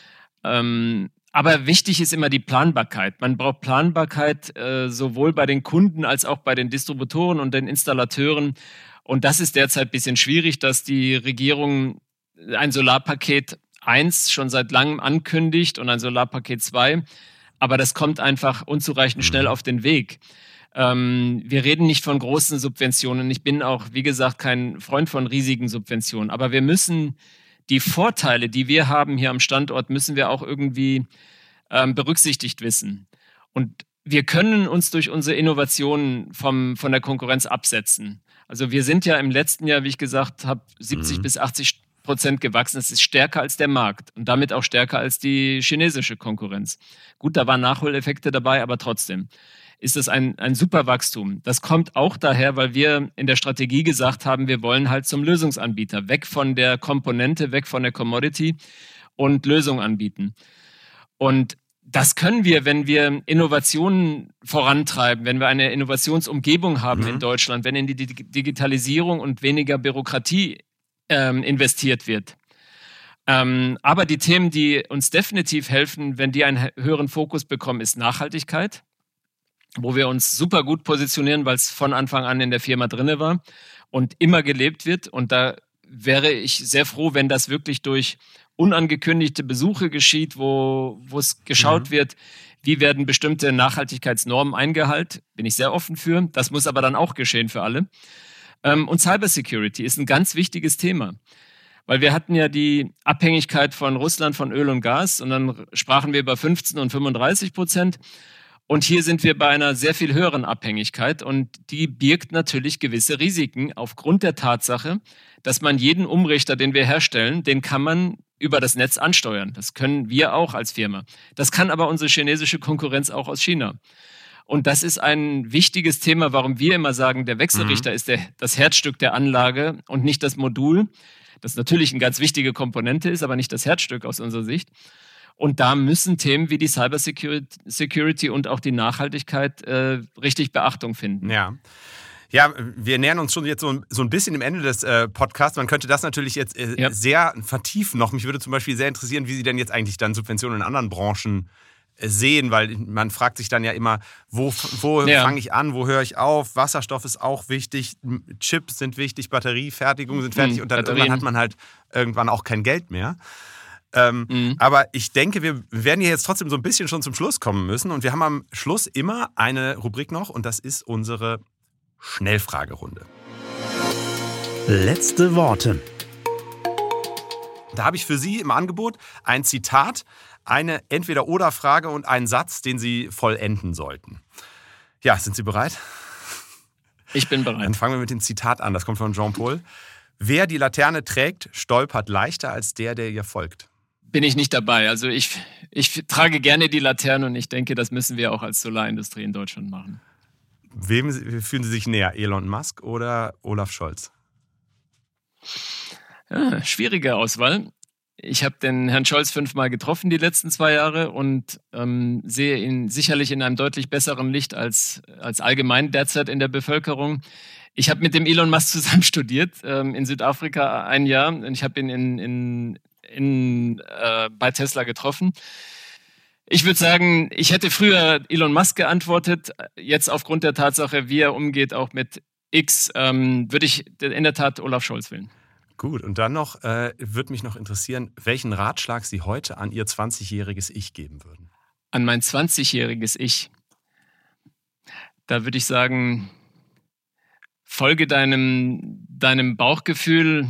Aber wichtig ist immer die Planbarkeit. Man braucht Planbarkeit sowohl bei den Kunden als auch bei den Distributoren und den Installateuren. Und das ist derzeit ein bisschen schwierig, dass die Regierung ein Solarpaket 1 schon seit langem ankündigt und ein Solarpaket 2. Aber das kommt einfach unzureichend schnell auf den Weg. Wir reden nicht von großen Subventionen. Ich bin auch, wie gesagt, kein Freund von riesigen Subventionen. Aber wir müssen die Vorteile, die wir haben hier am Standort, müssen wir auch irgendwie berücksichtigt wissen. Und wir können uns durch unsere Innovationen von der Konkurrenz absetzen. Also wir sind ja im letzten Jahr, wie ich gesagt habe, 70 bis 80% gewachsen. Das ist stärker als der Markt und damit auch stärker als die chinesische Konkurrenz. Gut, da waren Nachholeffekte dabei, aber trotzdem ist das ein super Wachstum. Das kommt auch daher, weil wir in der Strategie gesagt haben, wir wollen halt zum Lösungsanbieter, weg von der Komponente, weg von der Commodity und Lösungen anbieten. Und das können wir, wenn wir Innovationen vorantreiben, wenn wir eine Innovationsumgebung haben in Deutschland, wenn in die Digitalisierung und weniger Bürokratie investiert wird. Aber die Themen, die uns definitiv helfen, wenn die einen höheren Fokus bekommen, ist Nachhaltigkeit, wo wir uns super gut positionieren, weil es von Anfang an in der Firma drin war und immer gelebt wird. Und da wäre ich sehr froh, wenn das wirklich durch unangekündigte Besuche geschieht, wo es geschaut wird, wie werden bestimmte Nachhaltigkeitsnormen eingehalten. Bin ich sehr offen für. Das muss aber dann auch geschehen für alle. Und Cybersecurity ist ein ganz wichtiges Thema. Weil wir hatten ja die Abhängigkeit von Russland von Öl und Gas und dann sprachen wir über 15 und 35%. Und hier sind wir bei einer sehr viel höheren Abhängigkeit und die birgt natürlich gewisse Risiken aufgrund der Tatsache, dass man jeden Umrichter, den wir herstellen, den kann man über das Netz ansteuern. Das können wir auch als Firma. Das kann aber unsere chinesische Konkurrenz auch aus China. Und das ist ein wichtiges Thema, warum wir immer sagen, der Wechselrichter ist das Herzstück der Anlage und nicht das Modul, das natürlich eine ganz wichtige Komponente ist, aber nicht das Herzstück aus unserer Sicht. Und da müssen Themen wie die Cybersecurity und auch die Nachhaltigkeit richtig Beachtung finden. Ja, wir nähern uns schon jetzt so ein bisschen dem Ende des Podcasts. Man könnte das natürlich jetzt sehr vertiefen noch. Mich würde zum Beispiel sehr interessieren, wie Sie denn jetzt eigentlich dann Subventionen in anderen Branchen sehen, weil man fragt sich dann ja immer, wo fange ich an, wo höre ich auf? Wasserstoff ist auch wichtig, Chips sind wichtig, Batteriefertigung sind fertig und dann irgendwann hat man halt irgendwann auch kein Geld mehr. Aber ich denke, wir werden hier jetzt trotzdem so ein bisschen schon zum Schluss kommen müssen und wir haben am Schluss immer eine Rubrik noch und das ist unsere Schnellfragerunde. Letzte Worte. Da habe ich für Sie im Angebot ein Zitat, eine Entweder-oder-Frage und einen Satz, den Sie vollenden sollten. Ja, sind Sie bereit? Ich bin bereit. Dann fangen wir mit dem Zitat an. Das kommt von Jean-Paul. Wer die Laterne trägt, stolpert leichter als der ihr folgt. bin ich nicht dabei. Also ich trage gerne die Laterne und ich denke, das müssen wir auch als Solarindustrie in Deutschland machen. Wem fühlen Sie sich näher, Elon Musk oder Olaf Scholz? Ja, schwierige Auswahl. Ich habe den Herrn Scholz 5-mal getroffen die letzten 2 Jahre und sehe ihn sicherlich in einem deutlich besseren Licht als allgemein derzeit in der Bevölkerung. Ich habe mit dem Elon Musk zusammen studiert in Südafrika 1 Jahr und ich habe ihn bei Tesla getroffen. Ich würde sagen, ich hätte früher Elon Musk geantwortet. Jetzt aufgrund der Tatsache, wie er umgeht, auch mit X, würde ich in der Tat Olaf Scholz wählen. Gut, und dann noch würde mich noch interessieren, welchen Ratschlag Sie heute an Ihr 20-jähriges Ich geben würden. An mein 20-jähriges Ich? Da würde ich sagen, folge deinem Bauchgefühl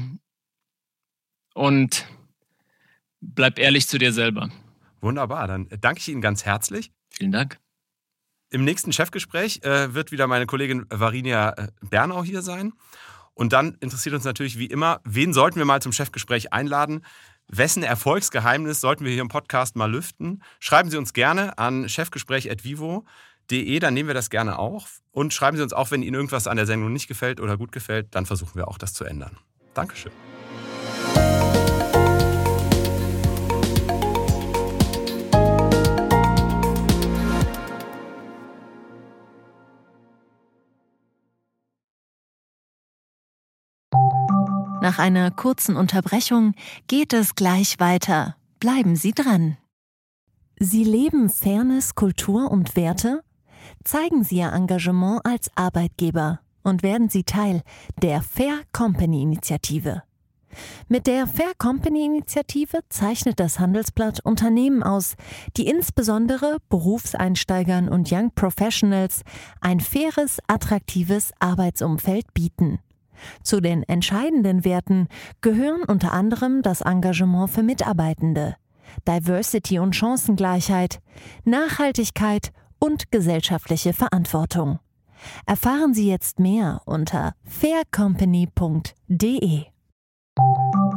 und bleib ehrlich zu dir selber. Wunderbar, dann danke ich Ihnen ganz herzlich. Vielen Dank. Im nächsten Chefgespräch wird wieder meine Kollegin Varinia Bernau hier sein. Und dann interessiert uns natürlich wie immer, wen sollten wir mal zum Chefgespräch einladen? Wessen Erfolgsgeheimnis sollten wir hier im Podcast mal lüften? Schreiben Sie uns gerne an chefgespräch@vivo.de, dann nehmen wir das gerne auf. Und schreiben Sie uns auch, wenn Ihnen irgendwas an der Sendung nicht gefällt oder gut gefällt, dann versuchen wir auch, das zu ändern. Dankeschön. Nach einer kurzen Unterbrechung geht es gleich weiter. Bleiben Sie dran. Sie leben Fairness, Kultur und Werte? Zeigen Sie Ihr Engagement als Arbeitgeber und werden Sie Teil der Fair Company Initiative. Mit der Fair Company Initiative zeichnet das Handelsblatt Unternehmen aus, die insbesondere Berufseinsteigern und Young Professionals ein faires, attraktives Arbeitsumfeld bieten. Zu den entscheidenden Werten gehören unter anderem das Engagement für Mitarbeitende, Diversity und Chancengleichheit, Nachhaltigkeit und gesellschaftliche Verantwortung. Erfahren Sie jetzt mehr unter faircompany.de.